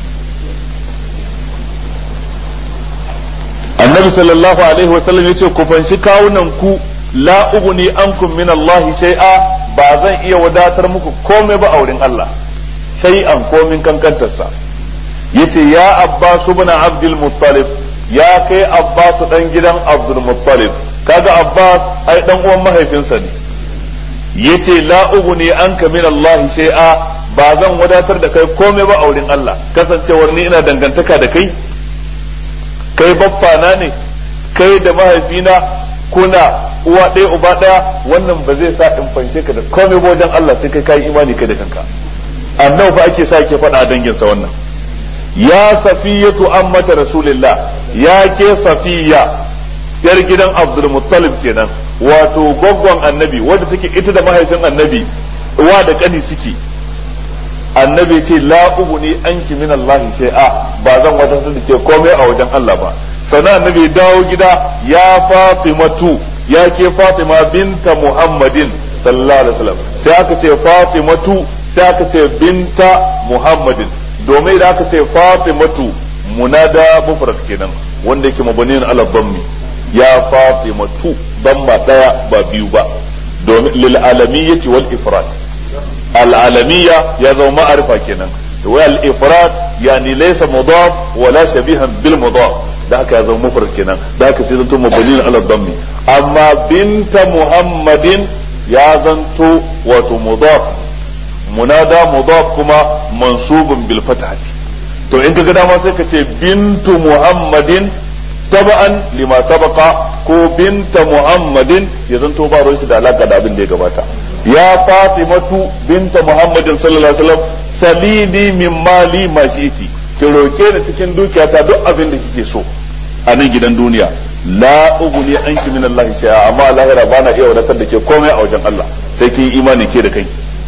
Speaker 1: annabi sallallahu alaihi wa sallam yace ku fanshi kawunan ku la ughni ankum min Allah shay'a ba zan iya wadatar muku komai ba a wurin Allah shay'an komin kankantarsa yace ya Abbas ibn Abdul Muttalib ya kai Abbas dan gidan Abdul Muttalib kaga Abbas ai dan uwan mahaifinsa ne yace la ughni anka min Allah shay'a ba zan wadatar da kai komai ba a wurin Allah kasancewar ni ina dangantaka da kai kai baffana ne kai da mahaifina kuna uwa ɗaya uba ɗaya wannan ba zai sa in fanshe ka da komai ba wajen Allah sai kai kai imani kai da kanka annabi fa ake sa yake faɗa a danginsa wannan ya safiyatu ammata rasulillah ya ke safiya yar gidan Abdul Muttalib kenan wato goggon annabi wanda take ita da mahaifin annabi uwa da kani suke annabi ce la ubuni anki min Allah shay'a ba zan wadatar da ke komai a wajen Allah ba sannan annabi dawo gida ya Fatimatu ya ke Fatima binta Muhammadin sallallahu alaihi wasallam sai aka ce Fatimatu sai aka ce binta Muhammadin domin da aka ce Fatimatu munada mufrad kenan wanda yake mabaniyin ala dhammi ya Fatimatu damma daya ba biyu ba domin lil alamiyyati wal ifrad العالمية يزو معرفة كنا والإفراد يعني ليس مضاف ولا شبيها بالمضاف ذاك يزو مفرد كنا ذاك سيدنتو مبنين على الضم أما بنت محمد يزنتو وتمضاف منادى مضاف كما منصوب بالفتحة تو انت كده ما سيكتي بنت محمد taba'an lima sabaqa ko binta muhammadin ya zanto ba ruwan shi da alaka da abin da ya gabata ya fatimatu binta muhammadin sallallahu alaihi wasallam salini min mali ma shi'ti ki roke ni cikin dukiyata duk abin da kike so a nan gidan duniya la ughni anki min Allah shay'a amma lahira bana iya wadatar da ke komai a wajen Allah sai kin imani ke da kai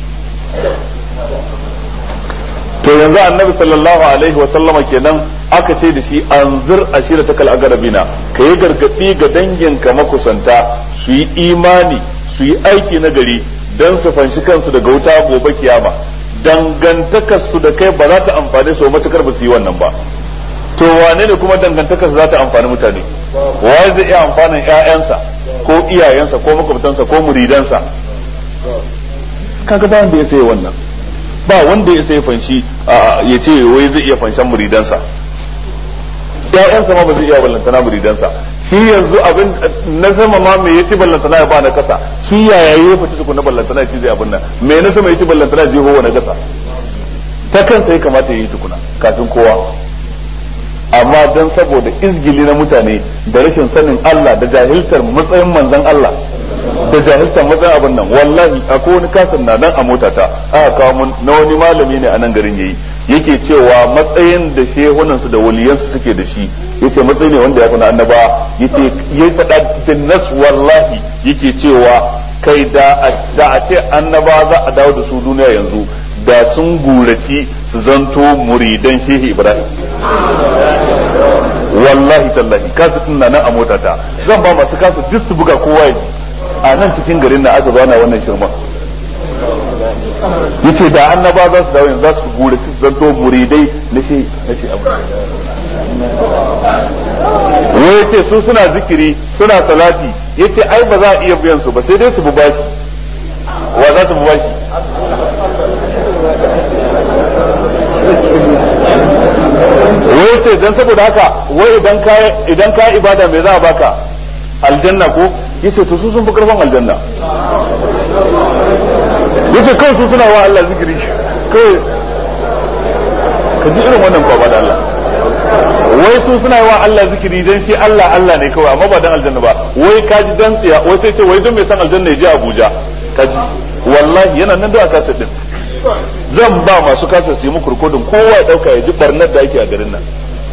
Speaker 1: to yanzu annabi sallallahu alaihi wa sallama kenan aka ce da shi anzir ashiratakal aqrabina kai gargadi ga danginka makusanta su yi imani su yi aiki na gari dan su fanshi kansu daga wuta gobe kiyama dangantakar su da kai ba za ta amfane su matukar ba su yi wannan ba to wane ne kuma dangantakar su za ta amfani mutane wai zai iya amfanin ƴaƴansa ko iyayensa ko makwabtansa ko muridansa kaga ba wanda ya sai wannan ba wanda ya sai fanshi ya ce wai zai iya fanshan muridansa ƴaƴansa ma ba zai iya ballantana muridansa shi yanzu abin na sama ma me yace ballantana ya ba na kasa shi yaya ya fita tukun na ballantana ya ce zai abin nan me na sama yace ballantana zai ho na kasa ta kansa ya kamata ya yi tukuna kafin kowa amma dan saboda izgili na mutane da rashin sanin Allah da jahiltar matsayin manzon Allah da jahiltar matsayin abin nan wallahi akwai wani kasan na nan a motata aka kawo mun na wani malami ne a nan garin yayi yake cewa matsayin da shehunansu da waliyansu suke da shi yace matsayi ne wanda ya fi na annaba yace yayi fada cikin nas wallahi yake cewa kai da a ce annaba za a dawo da su duniya yanzu da sun guraci su zanto muridan shehi Ibrahim wallahi tallahi kasu tuna nan a motata zan ba masu kasu duk su buga kowa ya a nan cikin garin na aka zana wannan shirma yace da annaba za su dawo yanzu za su gure su zanto muridai na shi abu wai yace su suna zikiri suna salati yace ai ba za a iya biyan su ba sai dai su buba shi wa za su buba shi wai yace dan saboda haka wai idan ka ibada me za a baka aljanna ko yace to su sun fi karfin aljanna yace kansu suna wa Allah zikiri kai ka ji irin wannan kwaba da Allah wai su suna yi wa Allah zikiri dan shi Allah Allah ne kawai amma ba dan aljanna ba wai kaji dan tsiya wai sai ce wai dan mai san aljanna ya je Abuja kaji wallahi yana nan da kasa din zan ba masu kasa su yi muku rikodin kowa ya dauka ya ji barnar da ake a garin nan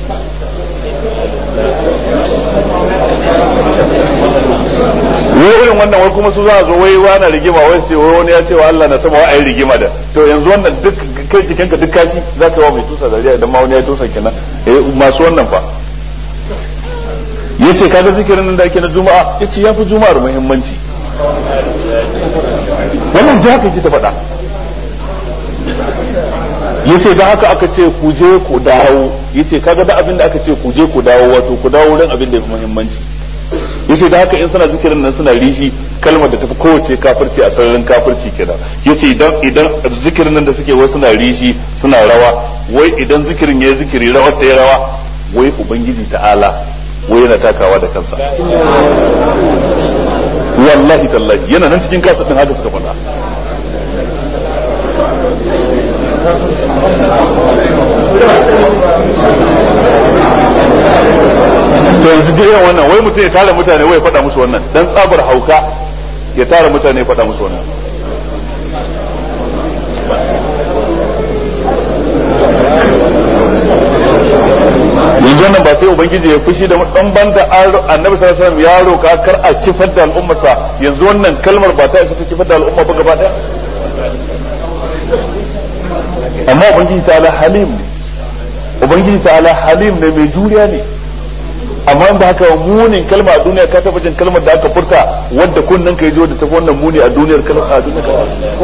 Speaker 1: wai irin wannan wai kuma su za a zo wai wani rigima wai ce wai wani ya ce wa Allah na sama wai ayi rigima da to yanzu wannan duk kai jikinka duk kashi za ka wa mai tusa dariya idan ma wani ya tusa kenan masu wannan fa yace kaga zikirin nan da ake na juma'a yace yafi juma'ar muhimmanci wannan da haka yake ta faɗa yace da haka aka ce ku je ku dawo yace kaga da abin da aka ce ku je ku dawo wato ku dawo wurin abin da yafi muhimmanci yace da haka in suna zikirin nan suna rishi kalmar da tafi kowace kafirci a sararin kafirci kenan yace idan zikirin nan da suke wai suna rishi suna rawa wai idan zikirin yayi zikiri rawar ta rawa wai ubangiji ta'ala wai yana takawa da kansa wallahi tallahi yana nan cikin kasa din haka suka faɗa to yanzu ji irin wannan wai mutum ya tara mutane wai ya faɗa musu wannan dan tsabar hauka ya tara mutane ya faɗa musu wannan yanzu wannan ba sai ubangiji ya fushi da dan banda annabi sallallahu alaihi wasallam ya roka kar a kifar da al'ummarsa yanzu wannan kalmar ba ta isa ta kifar da al'umma ba gaba daya amma ubangiji ta'ala halim ne ubangiji ta'ala halim ne mai juriya ne amma in ba haka munin kalma a duniya ka taba jin kalmar da aka furta wadda kunnen ka yaji wadda ta wannan muni a duniyar kalma a duniyar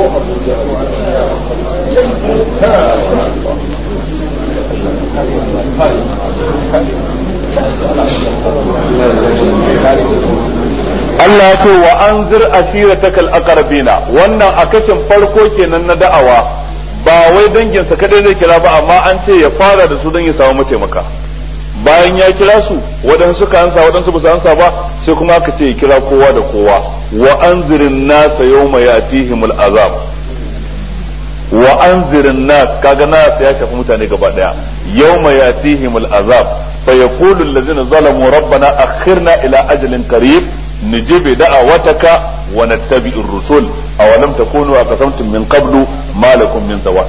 Speaker 1: Allah ya ce wa anzir ashiratakal aqrabina wannan a kashin farko kenan na da'awa ba wai danginsa kadai zai kira ba amma an ce ya fara da su don ya samu mataimaka bayan ya kira su waɗansu suka ansa waɗansu ba su ansa ba sai kuma aka ce ya kira kowa da kowa wa anzirin nasa yawma yatihimul azab wa anzirin nas kaga nas ya shafi mutane gaba daya yawma yatihimul azab fa yaqulu allazina zalamu rabbana akhirna ila ajalin qarib نجيب دعوتك ونتبع الرسل أولم تكونوا أقسمتم من قبل ما لكم من زوال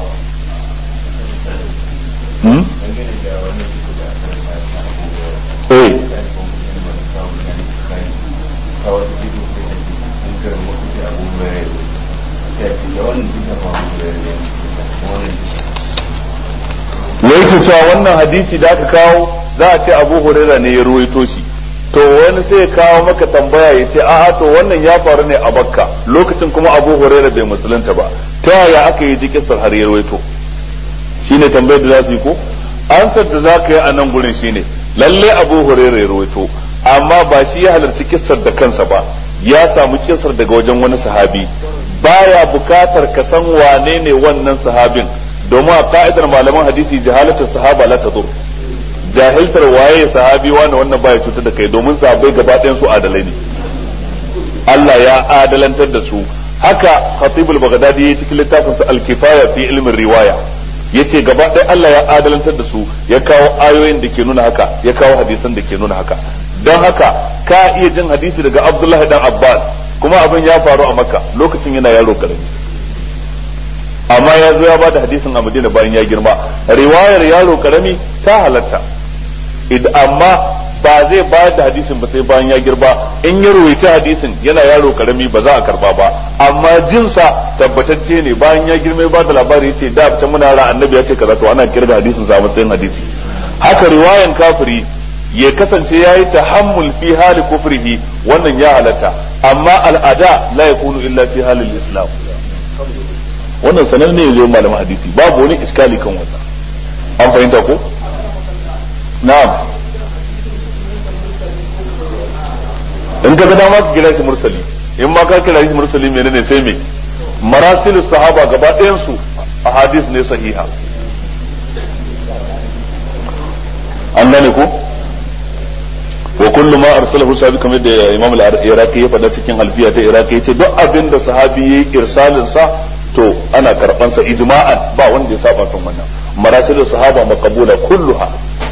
Speaker 1: wai cewa wannan hadisi da aka kawo za a ce Abu Hurairah ne ya ruwaito shi to wani sai ya kawo maka tambaya ya ce a'a to wannan ya faru ne a Makka lokacin kuma Abu Hurairah bai musulunta ba ta yaya aka yi ji kissar har ya ruwaito shine tambayar da za su yi ko ansar da za ka yi a nan gurin shine lalle Abu Hurairah ya ruwaito amma ba shi ya halarci kissar da kansa ba ya samu kissar daga wajen wani sahabi baya bukatar ka san wane ne wannan sahabin domin a ka'idar malaman hadisi jahalatu sahaba la tadur jahiltar waye sahabi wani wannan baya cutar da kai domin sahabbai gaba ɗayan su adalai ne Allah ya adalantar da su haka Khatib al-Baghdadi yayi cikin littafin sa al-Kifaya fi ilmin riwaya yace gaba ɗaya Allah ya adalantar da su ya kawo ayoyin da ke nuna haka ya kawo hadisan da ke nuna haka don haka ka iya jin hadisi daga Abdullah dan Abbas kuma abin ya faru a Makka lokacin yana yaro karami amma ya zo ya bada hadisin a Madina bayan ya girma riwayar yaro karami ta halatta amma ba zai bayar da hadisin ba sai bayan ya girba in ya ruwaita hadisin yana yaro karami ba za a karba ba amma jinsa tabbatacce ne bayan ya girma ba da labari yace da ta muna ra annabi ya ce kaza to ana kirga hadisin sa matsayin hadisi haka riwayan kafiri ya kasance yayi tahammul fi hali kufrihi wannan ya halatta amma al'ada la yakunu illa fi halil islam wannan sanan ne yayin malaman hadisi babu wani iskali kan wannan an fahimta ko na'am in ka ga dama ka kira shi mursali in ma ka kira shi mursali menene sai me marasilus sahaba gaba ɗayan su a hadis ne sahiha an gane ko wa kullu ma arsalahu sahabi kamar da imam al-iraqi ya faɗa cikin alfiya ta iraqi yace duk abin da sahabi yayi irsalin sa to ana karban sa ijma'an ba wanda ya saba kan wannan marasil sahaba maqbula kulluha.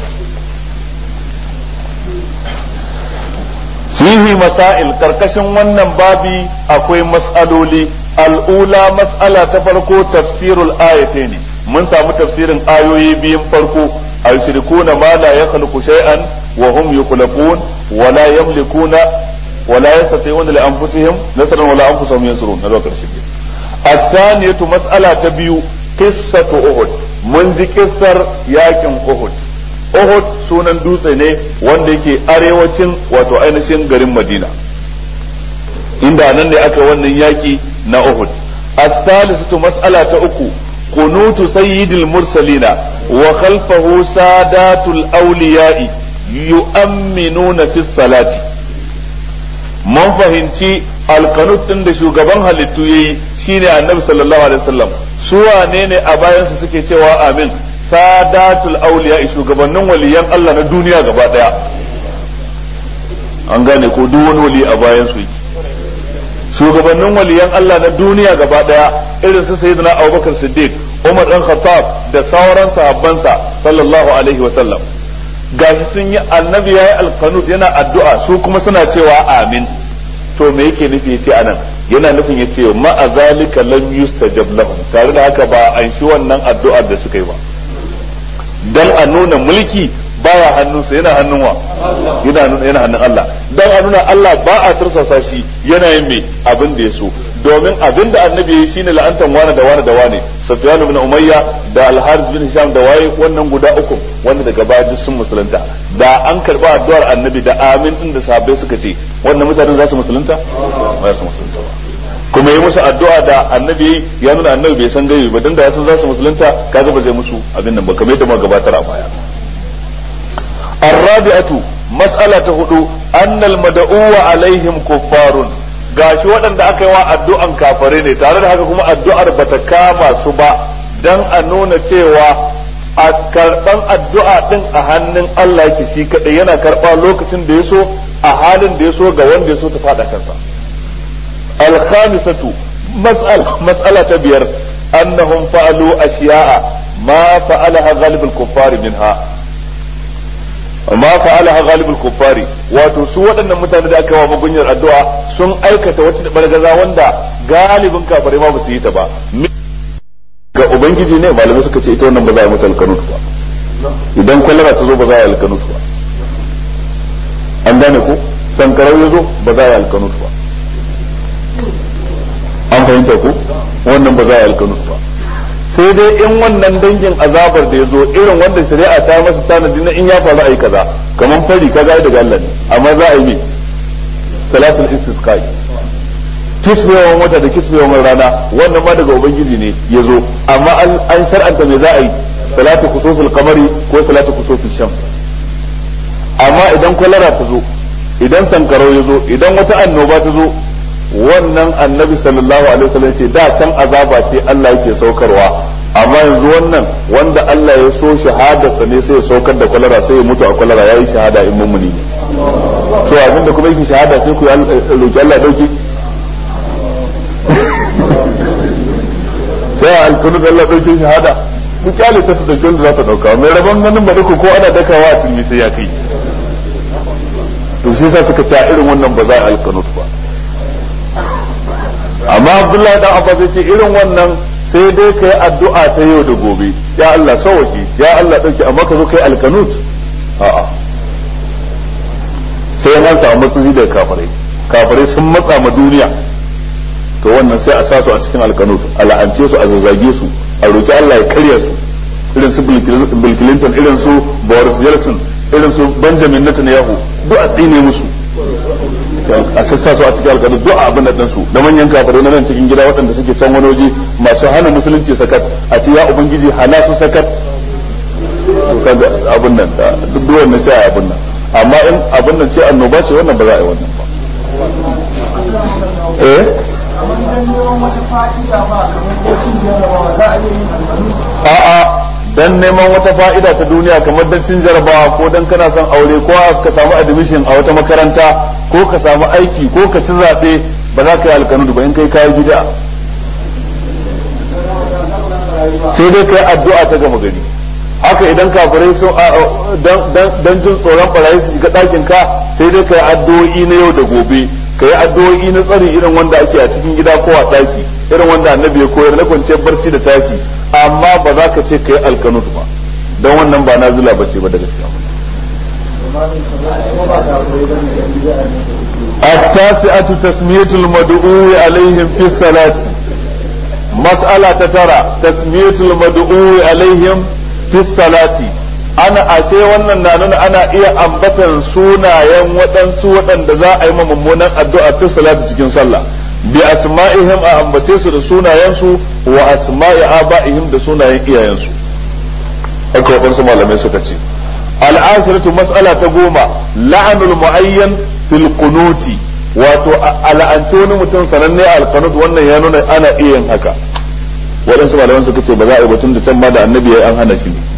Speaker 1: fihi masail, karkashin wannan babi akwai mas'aloli. al'ula mas'ala ta farko tafsirul ayatayn, mun samu tafsirin ayoyi biyun farko. ayushrikuna ma la yakhluqu shay'an wa hum yukhlaqun wa la yamlikuna wa la yastati'una li anfusihim nasran wa la anfusahum yansurun. na lokacin الثانية مسألة تبيو قصة أحد من ذي قصر ياكم أحد. أحد sunan dutse ne wanda yake arewacin wato ainihin garin Madina, inda nan ne aka wannan yaki na Uhud. الثالثة مسألة أكو قنوت سيد المرسلين وخلفه سادات الأولياء يؤمنون في الصلاة. mun fahimci alkanut din da shugaban halittu yayi shine annabi sallallahu alaihi wasallam. su wane ne a bayan su suke cewa amin? sadatul auliya, shugabannin waliyan Allah na duniya gaba daya. an gane ko duk wani wali a bayan su yake. shugabannin waliyan Allah na duniya gaba daya irin su sayyidina Abubakar Siddiq, Umar dan Khattab da sauran sahabbansa sallallahu alaihi wasallam. gashi sun yi annabi yayi alqanut yana addu'a, su kuma suna cewa amin. to me yake nufi yace anan? yana nufin yace ma azalika lam yustajab lahum, tare da haka ba an shi wannan addu'ar da suka yi ba, dan a nuna mulki baya hannunsa, yana hannun wa? yana hannun Allah. dan a nuna Allah ba a tursasa shi, yana yin me abin da ya so. domin abin da annabi ya yi shine la'antan wane da wane da wane, Sufyan ibn Umayya da Al-Harith bin Hisham da waye wannan guda uku wanda daga baya duk sun musulunta. da an karba addu'ar annabi da amin din da sahabbai suka ce, wannan mutanen za su musulunta? ba su musulunta ba. kuma yi musu addu'a da annabi ya nuna annabi bai san gaibi ba, dan da ya san za su musulunta kaga ba zai musu abin nan ba, kamar yadda muka gabatar a baya. الرابعة مسألة هدو أن المدعو عليهم كفار. gashi waɗanda aka yi wa addu'an kafare ne, tare da haka kuma addu'ar bata kama su ba, dan a nuna cewa a karɓan addu'a ɗin a hannun Allah yake shi kaɗai, yana karɓa lokacin da ya so a halin da ya so ga wanda ya so ta faɗa kansa. الخامسة مسألة تبير أنهم فعلوا أشياء ما فعلها غالب الكفار منها ma fa'alaha ghalibul kuffari. wato su waɗannan mutane da aka wa magunyar addu'a sun aikata wata bargaza wanda galibin kafirai ma ba su yi ta ba. ga ubangiji ne malamai suka ce ita wannan ba za a mata alkanut ba, idan kwallara ta zo ba za a yi alkanut ba. an gane ko sankarau ya zo ba za a yi alkanut ba. an fahimta ko wannan ba za a yi alkanut ba, sai dai in wannan dangin azabar da ya zo irin wanda shari'a ta masa tanadi na in ya faru a yi kaza, kamar fari kaza daga Allah ne, amma za a yi ne salatul istisqa, kisbewan wata da kisbewan rana, wannan ma daga ubangiji ne ya zo, amma an shar'anta me za a yi salatu kusufil qamari ko salatu kusufil shams. amma idan kwalara ta zo, idan sankarau ya zo, idan wata annoba ta zo, wannan annabi sallallahu alaihi wasallam ce da can azaba ce Allah yake saukarwa, amma yanzu wannan wanda Allah ya so shahadarsa ne sai ya saukar da kwalara, sai ya mutu a kwalara, yayi shahada in mummuni ne. to abinda kuma yake shahada sai ku roki Allah dauki sai alkunu Allah dauki shahada ku kyale ta da kin za ta dauka, mai rabon ganin ba duka ko ana dakawa a tilmi sai ya kai. to shi sa suka ce irin wannan ba za a alkanut ba. amma Abdullahi dan Abbas ya ce irin wannan sai dai kai addu'a ta yau da gobe, ya Allah sauki, ya Allah dauki, amma ka zo kai alkanut a'a. sai an samu matsayi da kafirai sun matsa ma duniya, to wannan sai a sa su a cikin alkanut, a la'ance su, a zazzage su, a roki Allah ya karya su, irin su Bill Clinton, irin su Boris Johnson, irin su Benjamin Netanyahu, duk a tsine musu, a sassa su a cikin alƙalin duk abin da su da manyan kafirai na nan cikin gida waɗanda suke can wani waje masu hana musulunci sakat, a ce ya ubangiji hana su sakat. abin nan duk wannan sai a abin nan, amma in abin nan ce annoba ce wannan ba za a yi wannan ba. a'a, dan neman wata fa'ida ta duniya kamar dan cin jarabawa, ko dan kana son aure, ko ka samu admission a wata makaranta, ko ka samu aiki, ko ka ci zaɓe, ba za ka yi alkanud ba in kai kayan bid'a. sai dai kai addu'a ta gama gari, haka idan kafirai sun dan jin tsoron barayi su shiga ɗakin ka sai dai kai addu'o'i na yau da gobe kai addu'o'i na tsari irin wanda ake a cikin gida ko a ɗaki irin wanda annabi ya koyar na kwanciyar barci da tashi amma ba za ka ce kai alkanut ba don wannan ba nazila ba ce ba daga cikin التاسعة تسمية المدعو عليهم في الصلاة مسألة ترى تسمية المدعو عليهم في الصلاة ana ashe wannan na nuna ana iya ambatan sunayen waɗansu waɗanda za a yi mummunan addu'a fi salati cikin sallah bi asma'ihim a ambace su da sunayensu wa asma'i aba'ihim da sunayen iyayensu haka waɗansu malamai suka ce al'asiratu mas'ala ta 10 la'anul mu'ayyan fil qunuti wato al'anto wani mutum sananne a alqanut wannan ya nuna ana iya yin haka waɗansu malaman suka ce ba za a yi batun da can ma da annabi ya an hana shi ne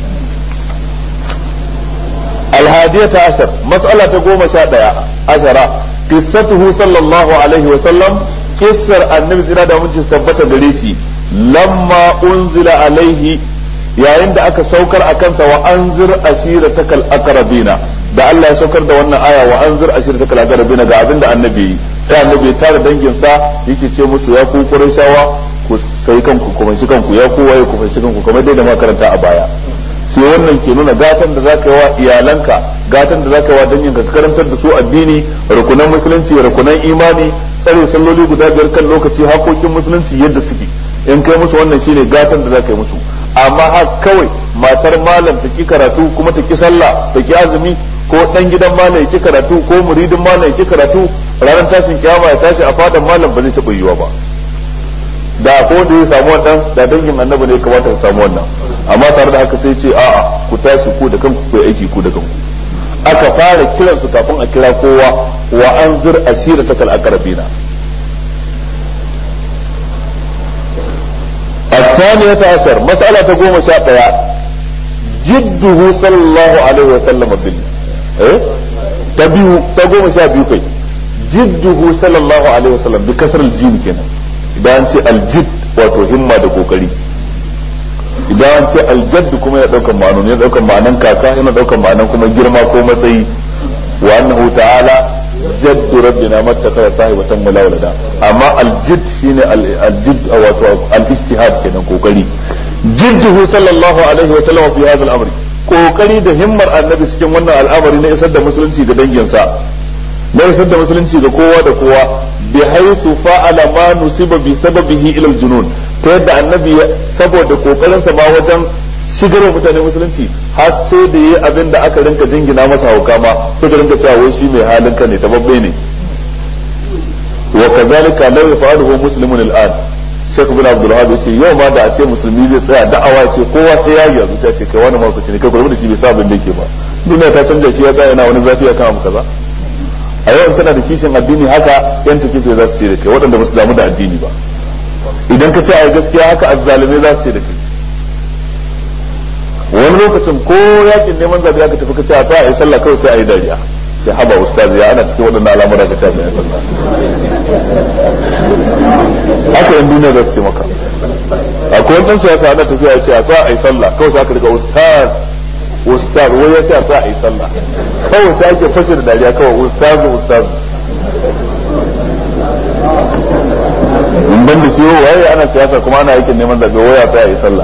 Speaker 1: الهادية عشر مسألة قوم شاء عشرة قصته صلى الله عليه وسلم قصر النبي صلى الله عليه وسلم استبت قريشي لما أنزل عليه يا عند أك سوكر أكنت وأنذر أشيرتك الأقربين da Allah ya saukar da wannan aya wa anzir ashirtaka al-aqrabina ga abinda annabi sai annabi tare dangin sa yake ce musu ya ku Qurayshawa ku sai kanku kuma shi kanku ya ku waye ku fanci kanku kamar dai da makaranta a baya sai wannan ke nuna gatan da zaka yi wa iyalanka gatan da zaka yi wa danginka ka karantar da su addini rukunan musulunci rukunan imani tsare salloli guda 5 kan lokaci hakokin musulunci yadda suke in kai musu wannan shine gatan da zaka yi musu amma har kawai matar malam ta ki karatu kuma ta ki sallah ta ki azumi ko dan gidan malam ya ki karatu ko muridin malam ya ki karatu ranar tashin kiyama ya tashi a fadan malam ba zai taɓa yiwa ba da ko da ya samu wannan da dangin annabi ne kamata su samu wannan amma tare da haka sai ce a'a ku tashi ku da kanku ku aiki ku da kanku aka fara kiran su kafin a kira kowa wa anzir ashiratakal aqrabina الثانية عشر مسألة تقوم شاطئة جده صلى الله عليه وسلم بالله تقوم شاطئة كي جده صلى الله عليه وسلم بكسر الجيم كنا إذا أنت الجد وتهمة دكوكري idan an ce aljadd kuma ya daukan ma'anon ya daukan ma'anan kaka yana daukan ma'anan kuma girma ko matsayi wa annahu ta'ala jaddu rabbina mattaka sahibatan wala walada amma aljidd shine aljidd wato al-ijtihad kenan kokari jidduhu sallallahu alaihi wa sallam fi hadha al-amr kokari da himmar annabi cikin wannan al'amari na isar da musulunci ga danginsa na isar da musulunci ga kowa da kowa bi haythu fa'ala ma nusiba bi sababihi ila al-junun ta yadda annabi saboda kokarinsa ma wajen shigar mutane musulunci har sai da yi abin da aka rinka jingina masa hauka ma suka rinka cewa wai shi mai halin ka ne tababbe ne wa kazalika law yafaluhu muslimun al'an Sheikh bin Abdul Wahhab yace yau ma da a ce musulmi zai tsaya da'awa ce kowa sai ya yi zuciya ce kai wani mawukaci ne kai gurbin da shi bai sa abin da yake ba duniya ta canja shi ya tsaya yana wani zafi akan abu kaza a yau kana da kishin addini haka yan takife za su ce da kai waɗanda ba su damu da addini ba idan ka ce a gaskiya haka azzalume za su ce da kai wani lokacin ko yakin neman zabi aka tafi ka ce a tsaya a yi sallah kawai sai a yi dariya sai haba ustazi ya ana cikin waɗannan al'amura ka ce a yi sallah haka yan duniya za su ce maka akwai wani ɗan siyasa ana tafiya ya ce a tsaya a yi sallah kawai sai aka riga ustaz wai ya ce a tsaya a yi sallah kawai sai ake fashe da dariya kawai ustaz in ban da shi waye ana siyasa kuma ana aikin neman zaɓe waya ta yi sallah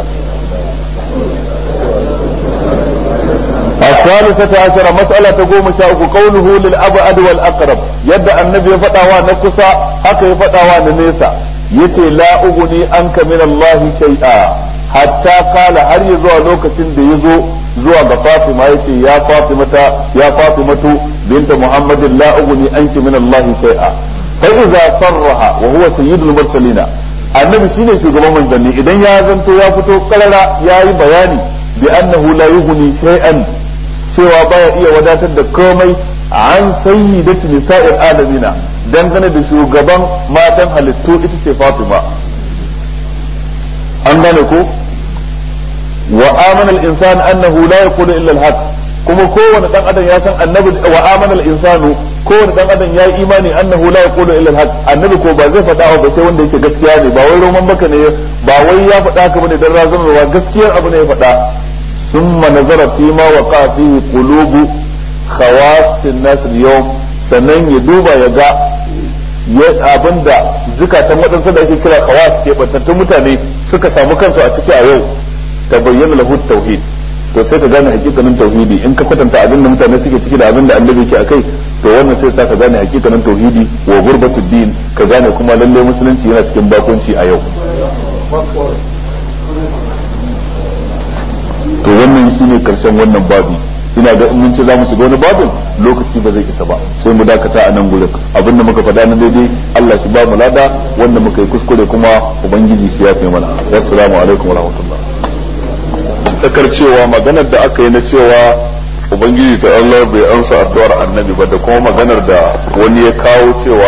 Speaker 1: الثالثة عشر مسألة تقوم شاءك قوله للأبعد والأقرب يد النبي فتاوى نكسا حكى فتاوى نميسا يتي لا أغني أنك من الله شيئا حتى قال هل يزوى لوكة يزو زوى فاطمة يتي يا فاطمة بنت محمد لا أغني أنك من الله شيئا فإذا صرح وهو سيد المرسلين النبي شيني شغل من ذني إذن يا زنتو يا فتو قلل يا بياني بأنه لا يغني شيئا cewa baya iya wadatar da komai an sayyidati nisa'il alamina dangane da shugaban matan halittu ita ce Fatima an gane ko wa amana al-insan annahu la yaqulu illa al-haq kuma kowane dan adam ya san annabi wa amana al-insanu kowane dan adam ya yi imani annahu la yaqulu illa al-haq annabi ko ba zai faɗa ba sai wanda yake gaskiya ne ba wai roman baka ne ba wai ya faɗa ka bane dan razanarwa gaskiyar abu ne ya faɗa thumma nazara fi ma waqa fihi qulubu khawas an-nas al-yawm sannan ya duba ya ga abinda zukatan waɗansu da ake kira khawas ke bantattun mutane suka samu kansu a ciki a yau ta bayyana lahu tauhid to sai ka gane hakikanin tauhidi in ka kwatanta abin da mutane suke ciki da abin da annabi yake akai to wannan sai sa ka gane hakikanin tauhidi wa gurbatud din ka gane kuma lalle musulunci yana cikin bakunci a yau to wannan shine karshen wannan babi ina ga in mun ce za mu shiga wani babin lokaci ba zai isa ba sai mu dakata a nan gurin abinda muka faɗa na daidai Allah shi ba mu lada wanda muka yi kuskure kuma ubangiji shi ya fi mana assalamu alaikum wa rahmatullah takar cewa maganar da aka yi na cewa ubangiji ta Allah bai amsa addu'ar annabi ba da kuma maganar da wani ya kawo cewa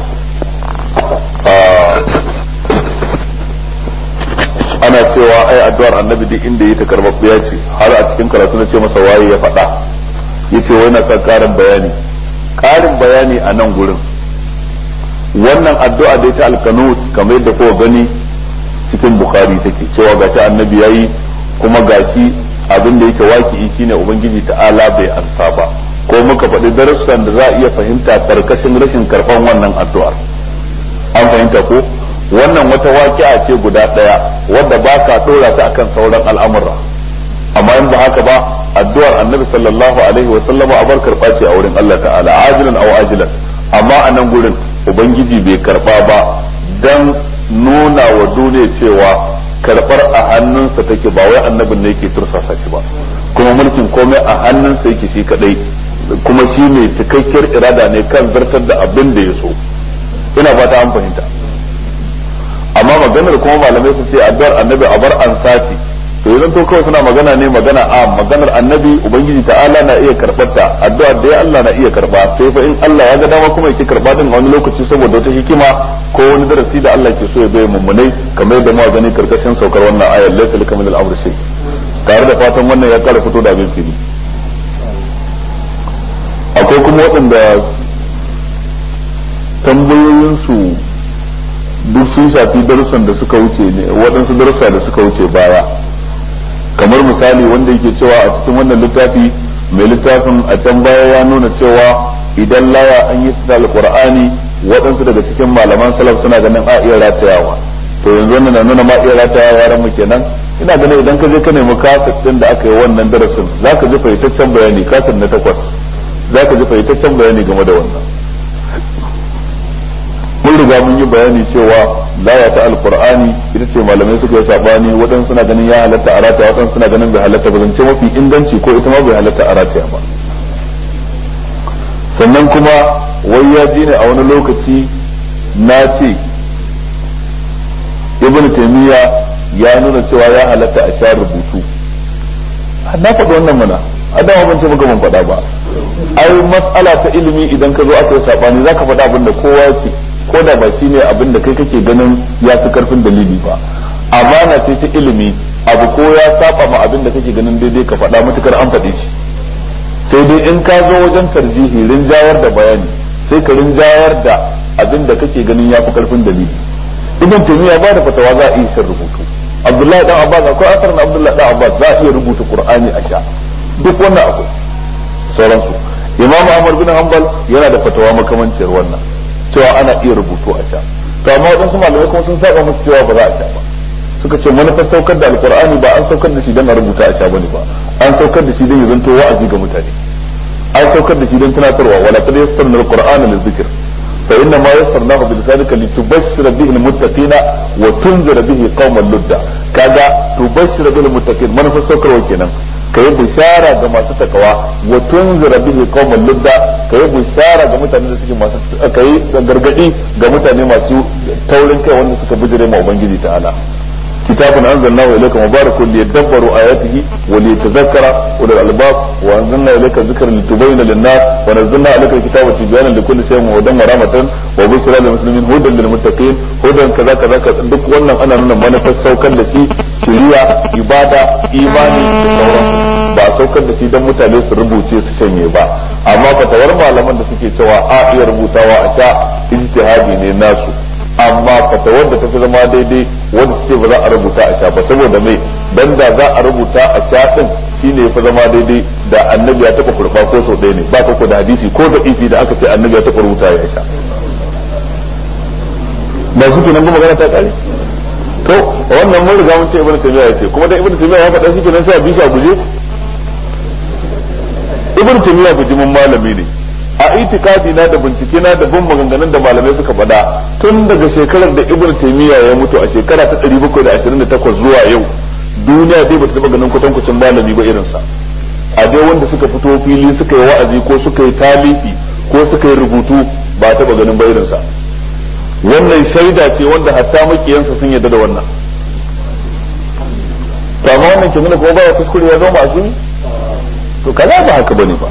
Speaker 1: ana cewa ai addu'ar annabi duk inda yi ta karbabbiya ce har a cikin karatu na ce masa waye ya faɗa yace wai na son ƙarin bayani a nan gurin wannan addu'a da ta alkanut kamar yadda kowa gani cikin bukhari take cewa gashi annabi yayi kuma gashi abin da yake waki shine ubangiji ta'ala bai ansa ba ko muka faɗi darussan da za a iya fahimta karkashin rashin karɓan wannan addu'ar an fahimta ko wannan wata waƙi'a ce guda ɗaya wadda ba ka ɗora ta akan sauran al'amura amma in ba haka ba addu'ar annabi sallallahu alaihi wa sallama a bar karɓa ce a wurin Allah ta'ala ajilan aw ajilan amma a nan gurin ubangiji bai karɓa ba dan nuna wa duniya cewa karɓar a hannunsa take ba wai annabin ne yake tursasa shi ba kuma mulkin komai a hannunsa yake shi kadai kuma shi ne cikakkiyar irada ne kan zartar da abin da ya so ina fata an fahimta amma maganar kuma malamai su ce addu'ar annabi a bar an sati to idan to kawai suna magana ne magana a maganar annabi ubangiji ta'ala na iya karɓar ta addu'ar da Allah na iya karɓa sai fa in Allah ya ga dama kuma yake karɓa din a wani lokaci saboda wata hikima ko wani darasi da Allah ke so ya bai mummunai kamar yadda mu gani karkashin saukar wannan ayar laysa laka min al-amri shay tare da fatan wannan ya kara fito da abin fili akwai kuma waɗanda tambayoyinsu duk sun shafi darussan da suka wuce ne waɗansu darussa da suka wuce baya kamar misali wanda yake cewa a cikin wannan littafi mai littafin a can baya ya nuna cewa idan laya an yi da alqur'ani waɗansu daga cikin malaman salaf suna ganin a iya ratayawa to yanzu wannan na nuna ma iya ratayawa yaran mu kenan ina ganin idan ka je ka nemi kasar din da aka yi wannan darasin zaka ji fahimtaccen bayani kasar na 8 zaka ji fahimtaccen bayani game da wannan mun riga mun yi bayani cewa laya ta alqur'ani ita ce malamai suka yi sabani waɗansu suna ganin ya halatta a rataya waɗansu suna ganin bai halatta ba zance mafi inganci ko ita ma bai halatta a rataya ba sannan kuma wai ya ji ne a wani lokaci na ce ibn taymiya ya nuna cewa ya halatta a sha rubutu na faɗi wannan mana adawa ban ce maka ban faɗa ba ai mas'ala ta ilimi idan ka zo aka yi sabani zaka faɗa abin da kowa yake ko da ba shi ne abin da kai kake ganin ya fi karfin dalili ba amana ce ta ilimi abu ko ya saba ma abin da kake ganin daidai ka faɗa matukar an faɗe shi sai dai in ka zo wajen tarjihi rinjayar da bayani sai ka rinjayar da abin da kake ganin ya fi karfin dalili ibn taymiya ba da fatawa za a iya shan rubutu abdullahi dan abbas akwai asar na abdullahi dan abbas za a iya rubuta qur'ani a sha duk wannan akwai sauransu imam ahmad bin hanbal yana da fatawa makamancin wannan cewa ana iya rubutu a sha to amma wadansu malamai kuma sun saba musu cewa ba za a sha ba suka ce manufar saukar da alqur'ani ba an saukar da shi dan a rubuta a sha bane ba an saukar da shi dan ya zanto wa'azi ga mutane an saukar da shi dan tunatarwa wala qad yassarna alqur'ana lizikr fa inna ma yassarnahu bi lisanika litubashshira bihi almuttaqina wa tunzira bihi qauman ludda kaga tubashshira bihi almuttaqin manufar saukarwa kenan kai bishara ga masu takawa wa tunzira bihi qauman ludda kai bishara ga mutane da suke masu kai gargadi ga mutane masu taurin kai wanda suka bijire ma ubangiji ta'ala kitabun anzalnahu ilayka mubarakun liyadabbaru ayatihi wa liyatadhakkara ulul albab wa anzalna ilayka dhikra litubayyana lin-nas wa nazzalna alayka al-kitaba tibyanan likulli shay'in wa hudan wa rahmatan wa bushra lil muslimin hudan lil muttaqin hudan kaza kaza duk wannan ana nuna manufar saukar da shi shiriya ibada imani da sauransu ba a saukar da shi don mutane su rubuce su shanye ba amma fatawar malaman da suke cewa a iya rubutawa a sha ijtihadi ne nasu amma fatawar da ta fi zama daidai wanda ce ba za a rubuta a sha ba saboda mai dan da za a rubuta a shaɗin shine ya fi zama daidai da annabi ya taɓa kurɓa ko sau ɗaya ne ba ka ko da hadisi ko da ifi da aka ce annabi ya taɓa rubuta ya sha ba su kenan ba magana ta kare to wannan mun riga mun ce ibnu taymiya ya ce kuma da ibnu taymiya ya faɗa shi kenan sai a bi shi a guje ibnu taymiya bijimin malami ne a itikadi na da bincike na da bin maganganun da malamai suka faɗa tun daga shekarar da ibnu taymiya ya mutu a shekara ta 728 zuwa yau duniya dai bata taba ganin kwatankwacin malami ba irinsa a dai wanda suka fito fili suka yi wa'azi ko suka yi talifi ko suka yi rubutu ba taba ganin ba irinsa wannan shaida ce wanda hatta makiyansa sun yarda da wannan to amma wannan ke nuna kuma ba ya kuskure ya zama asiri to kaza ba haka bane ba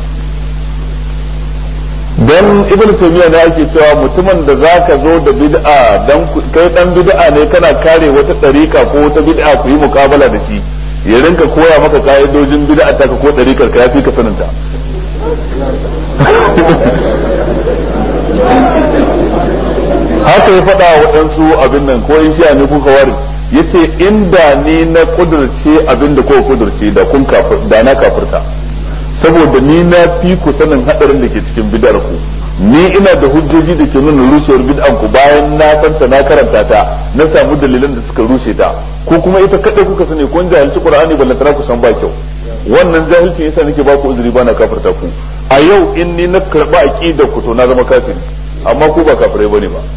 Speaker 1: dan ibnu taymiya ne ake cewa mutumin da zaka zo da bid'a dan kai dan bid'a ne kana kare wata dariƙa ko wata bid'a ku yi muƙabala da shi ya rinka koya maka ka'idojin bid'a ta ko dariƙar ka yafi ka saninta haka ya faɗa wa waɗansu abin nan ko in shi'a ne kuka ware yace inda ni na kudurce abin da ko kudurce da kun da na kafirta saboda ni na fi ku sanin hadarin da ke cikin bid'ar ku ni ina da hujjoji da ke nuna rushewar bid'an ku bayan na santa na karanta ta na samu dalilan da suka rushe ta ko kuma ita kadai kuka sani kun jahilci qur'ani ballantana ku san ba kyau wannan jahilci yasa nake ba ku uzuri ba na kafirta ku a yau in ni na karba aqidar ku to na zama kafiri amma ku ba kafirai bane ba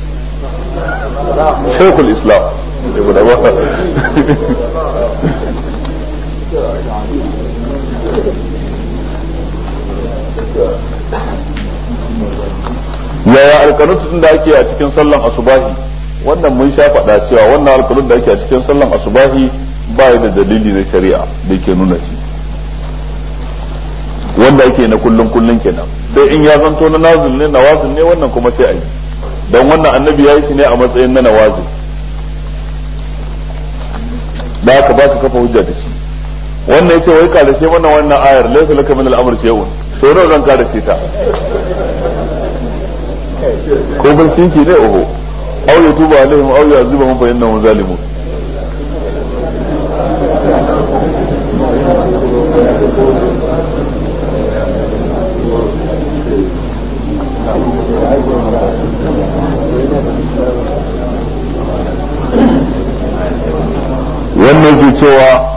Speaker 1: shaykhul islam ibn abba yaya alkanut din da ake a cikin sallan asubahi wannan mun sha faɗa cewa wannan alkanut da ake a cikin sallan asubahi ba da dalili na shari'a da ke nuna shi wanda ake na kullun kenan sai in ya zanto na nazil ne nawazil ne wannan kuma sai a yi don wannan annabi ya yi shi ne a matsayin na nawazil da aka ba ka kafa hujja da shi wannan yace wai karace mana wannan ayar laysa laka min al-amr shay'un to nawa zan karace ta ko ban sinki ne oho aw yatuba alaihim aw yu'azibuhum fa innahum zalimun wannan ke cewa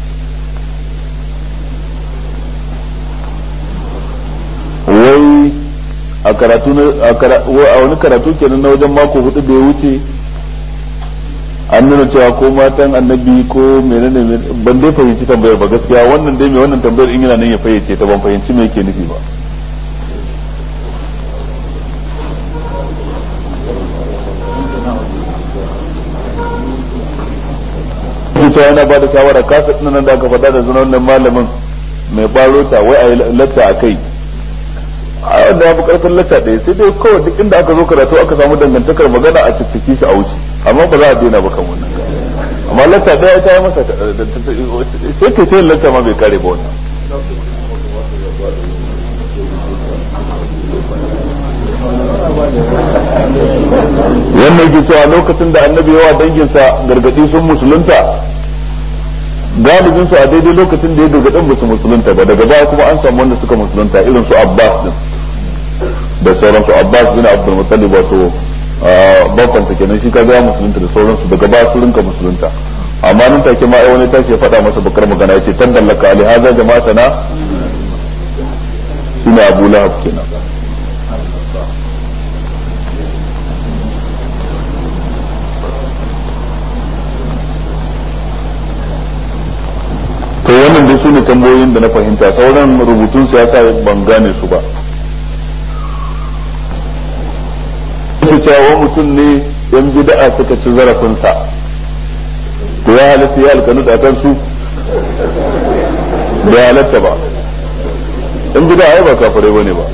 Speaker 1: wai a wani karatu kenan na wajen mako hudu da ya wuce an nuna cewa ko matan annabi ko menene ban dai fahimci tambayar ba gaskiya wannan dai mai wannan tambayar in yana nan ya fayyace ta ban fahimci me yake nufi ba cewa yana ba da shawara kasa nan da aka faɗa da zunan wannan malamin mai barota wai a yi latta a kai a wanda ya fi karfin lacca ɗaya sai dai kawai duk inda aka zo karatu aka samu dangantakar magana a cikin shi a wuce amma ba za a daina ba kan wannan amma lacca ɗaya ta yi masa sai ke sai lacca ma bai kare ba wannan wannan ke cewa lokacin da annabi yawa danginsa gargadi sun musulunta galibin su a daidai lokacin da ya gargadin ba su musulunta ba daga baya kuma an samu wanda suka musulunta irin su Abbas din da sauransu Abbas bin Abdul Muttalib wato bakon sa kenan shi kaga ya musulunta da sauransu daga baya su rinka musulunta amma nan take ma ai wani tashi ya faɗa masa bakar magana yace tabballaka ali hadha jama'atana shine Abu Lahab kenan to wannan dai su ne tambayoyin da na fahimta sauran rubutun siyasa ban gane su ba yake cewa mutum ne yan bid'a suka ci zarafinsa to ya halatta ya alkanu da kan su da halatta ba yan bid'a ai ba kafirai bane ba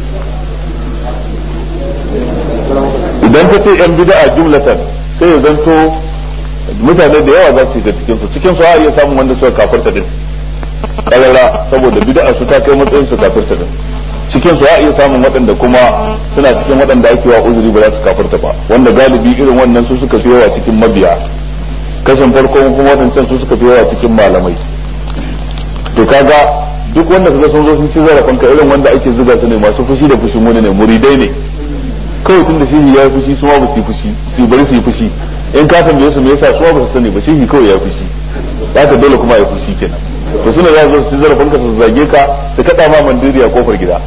Speaker 1: idan ka ce yan bid'a jumlatan sai ya zanto mutane da yawa za su shiga cikin su a iya samun wanda suka kafirta din karara saboda bid'a su ta kai matsayin su kafirta din cikin su a iya samun waɗanda kuma suna cikin waɗanda ake wa uzuri ba za su kafirta ba wanda galibi irin wannan su suka fi yawa cikin mabiya kashin farko kuma wadancan su suka fi yawa cikin malamai. To kaga duk wanda kaga sun zo sun ci zarafin ka irin wanda ake zuga su ne masu fushi da fushin wani ne, muridai ne kawai tun da shehi ya yi fushi su ma ba su yi fushi su bari su yi fushi, in ka tambaye su me yasa su ma ba su sani ba, shehi kawai ya yi fushi, haka dole kuma ya yi fushi kenan. to suna za su ci zarafin ka su zage ka su kada ma mandiri a kofar gida,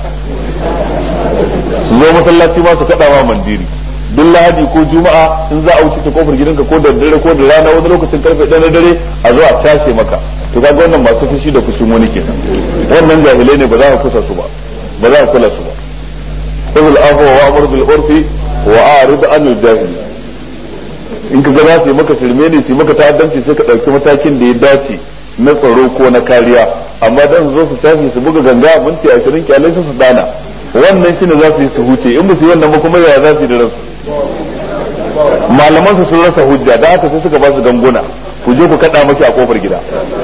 Speaker 1: su zo masallaci ma su kada ma mandiri duk lahadi ko juma'a in za a wuce ta kofar gidanka ko da dare ko da rana wani lokacin karfe 1 na dare a zo a tashi maka. to kaga wannan masu fushi da fushin wani kenan, wannan jahilai ne ba za ka kusa su ba, ba za ka kula su ba. qul afu wa amr bil urfi wa a'rid anil jahili. in ka ga za su yi maka shirme ne su yi maka ta'addanci sai ka dauki matakin da ya dace na tsaro ko na kariya, amma dan su zo su tashi su buga ganga minti 20 kyalai su dana, wannan shine za su yi su huce, in ba su yi wannan ba kuma yaya za su yi da ransu. malaman su sun rasa hujja da haka sai suka ba su ganguna, ku je ku kada maki a kofar gida.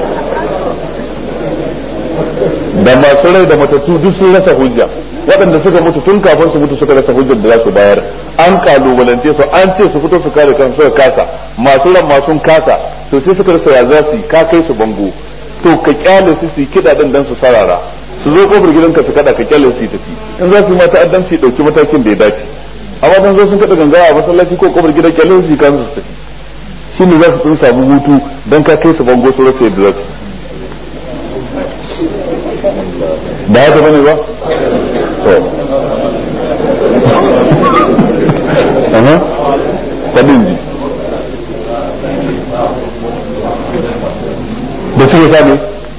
Speaker 1: da masu rai da matattu duk sun rasa hujja, waɗanda suka mutu tun kafin su mutu suka rasa hujjar da za su bayar, an kalubalance su an ce su fito su kare kansu suka kasa, masu ran ma sun kasa, to sai suka rasa ya za su ka kai su bango, to ka kyale su yi kiɗa din dan su sarara, su zo kofar gidanka su kada ka kyale su yi tafi, in za su yi mata addanci dauki matakin da ya dace, amma dan zo sun kada ganga a masallaci ko kofar gidan kyale su yi kansu su tafi, shine za su tun samu hutu dan ka kai su bango su rasa yadda za su ba haka bane ba. Fadin ji da suke sami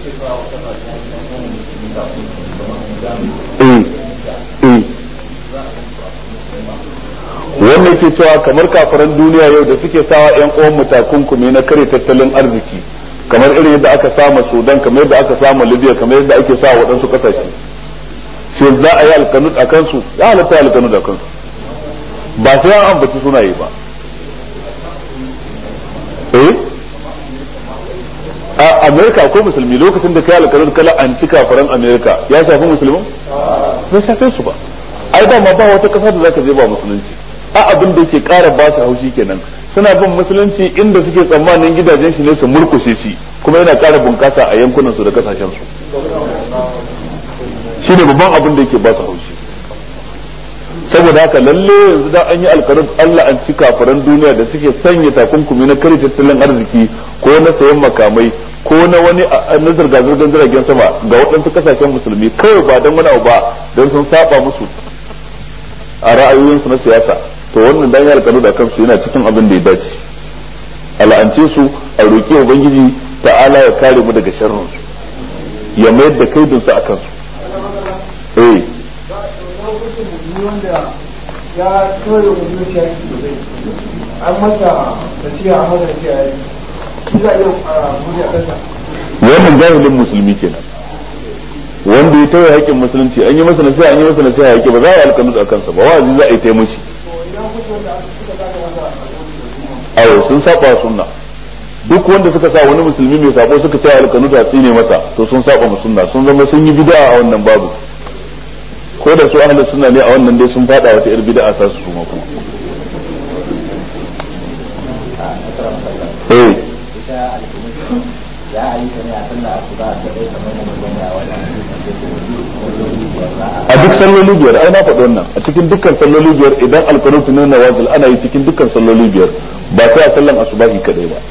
Speaker 1: wannan ke cewa kamar kafiran duniya yau da suke sawa yan uwan mutakunkumi na kare tattalin arziki, kamar irin yadda aka sama Sudan, kamar yadda aka sama Libya, kamar yadda ake sa waɗansu ƙasashe, shin za a yi alkanut a kansu? Ya halatta alkanut a kansu, ba sai an ambaci sunaye ba. A Amerika akwai musulmi, lokacin da kai alkanut kala an ci kafiran Amerika ya shafi musulmin? Bai shafe su ba. Ai da ma ba wata ƙasa da za ka je ba musulunci. A abin da yake ƙara ba su haushi kenan. Suna bin musulunci inda suke tsammanin gidajen shi ne su murkushe shi, kuma yana ƙara bunƙasa a yankunan su da kasashen su. Shi ne babban abin da yake ba su haushi. Saboda haka lalle yanzu da an yi alƙarar Allah an ci kafiran duniya da suke sanya takunkumi na kare tattalin arziki ko na sayan makamai ko na wani na zirga-zirgar jiragen sama ga waɗansu kasashen musulmi kawai ba don wani abu ba don sun saba musu a ra'ayoyinsu na siyasa. to wannan dan yar kanu da kansu yana cikin abin da ya dace, al'ance su a roƙi ubangiji ta'ala ya kare mu daga sharrin su, ya mayar da kaidin su akan su.
Speaker 2: ya tsoro musulunci an masa nasiha a masa nasiha shi za a iya gudu a kansa.
Speaker 1: wannan jahilin musulmi kenan wanda ya tawaye haƙƙin musulunci, an yi masa nasiha haƙƙi ba za a yi alkanu a kansa ba, wa'azi za a yi taimashi. ayo sun saba sunna, duk wanda suka sa wani musulmi mai sabo suka ce alkanu ta tsine masa to sun saba mu sunna, sun zama sun yi bid'a a wannan babu, ko da su ahlus sunna ne a wannan dai sun fada wata ir bid'a ta su kuma ku. a duk salloli biyar ai na faɗi wannan, a cikin dukkan salloli biyar idan alkanutu ne na wajil ana yi cikin dukkan salloli biyar, ba sai a sallan asubahi kadai ba.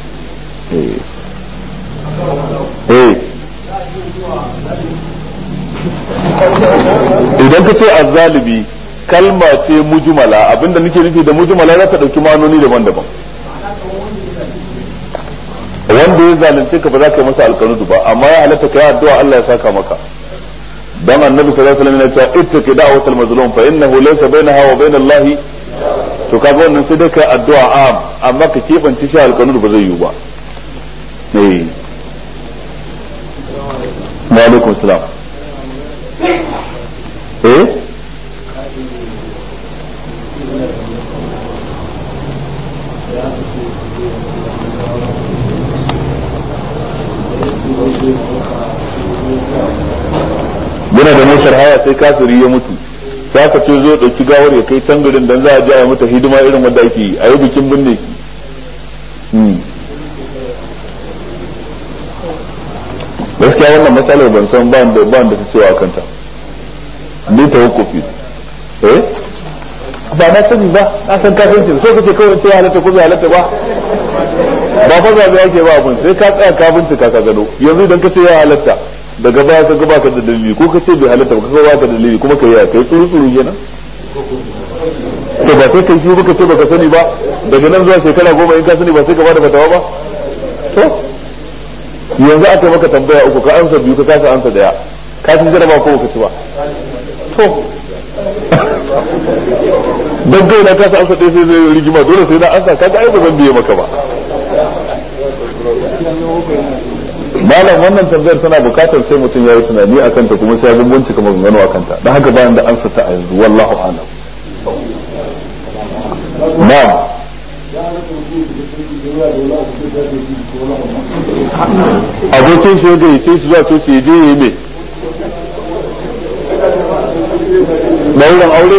Speaker 1: idan ka ce azzalibi kalma ce mujmala, abinda nake nufi da mujmala za ta dauki ma'anoni daban-daban. wanda ya zalunce ka ba za ka yi masa alkanutu ba, amma ya halatta ka yi addu'a Allah ya saka maka, dan annabi sallallahu alaihi wasallam ya ce ittaqi da'watal mazlum fa innahu laysa bainaha wa bainal lahi. to kaga wannan sai dai kai addu'a am, amma ka kebance shi alkanutu ba zai yi ba. wa alaikum salam. yana da motar haya sai kafiri ya mutu, sai aka ce zo dauki gawar ya kai can garin dan za a je a mata hidima irin wanda ake yi, a yi bikin binne shi. gaskiya wannan matsalar ban san ba da ta cewa kanta ni ta hukufi ba na sani ba na san kafinci so kace kawai ce halatta ko bai halatta ba ba fa zabe yake ba abun sai ka tsaya ka bincika ka gano yanzu idan ka ce ya halatta daga baya ka ga baka da dalili ko ka ce bai halatta ba ka ga baka da dalili kuma kai ya kai tsuru kenan to ba sai kai shi baka ce baka sani ba daga nan zuwa shekara 10 in ka sani ba sai ka bada fatawa ba to yanzu aka maka tambaya uku ka ansa biyu ka kasa ansa daya ka san jaraba ko ka ci ba to dan kai na kasa ansa daya sai zai rigima dole sai na ansa kaga ai ba zan biye maka ba malam wannan tambayar tana bukatar sai mutum ya yi tunani a kanta kuma sai ya bambanci kamar gano a kanta don haka bayan da ansa ta a yanzu wallahu a'lam na'am abokin shi ya gayyace shi zuwa coci ya je ya yi mai ɗaurin aure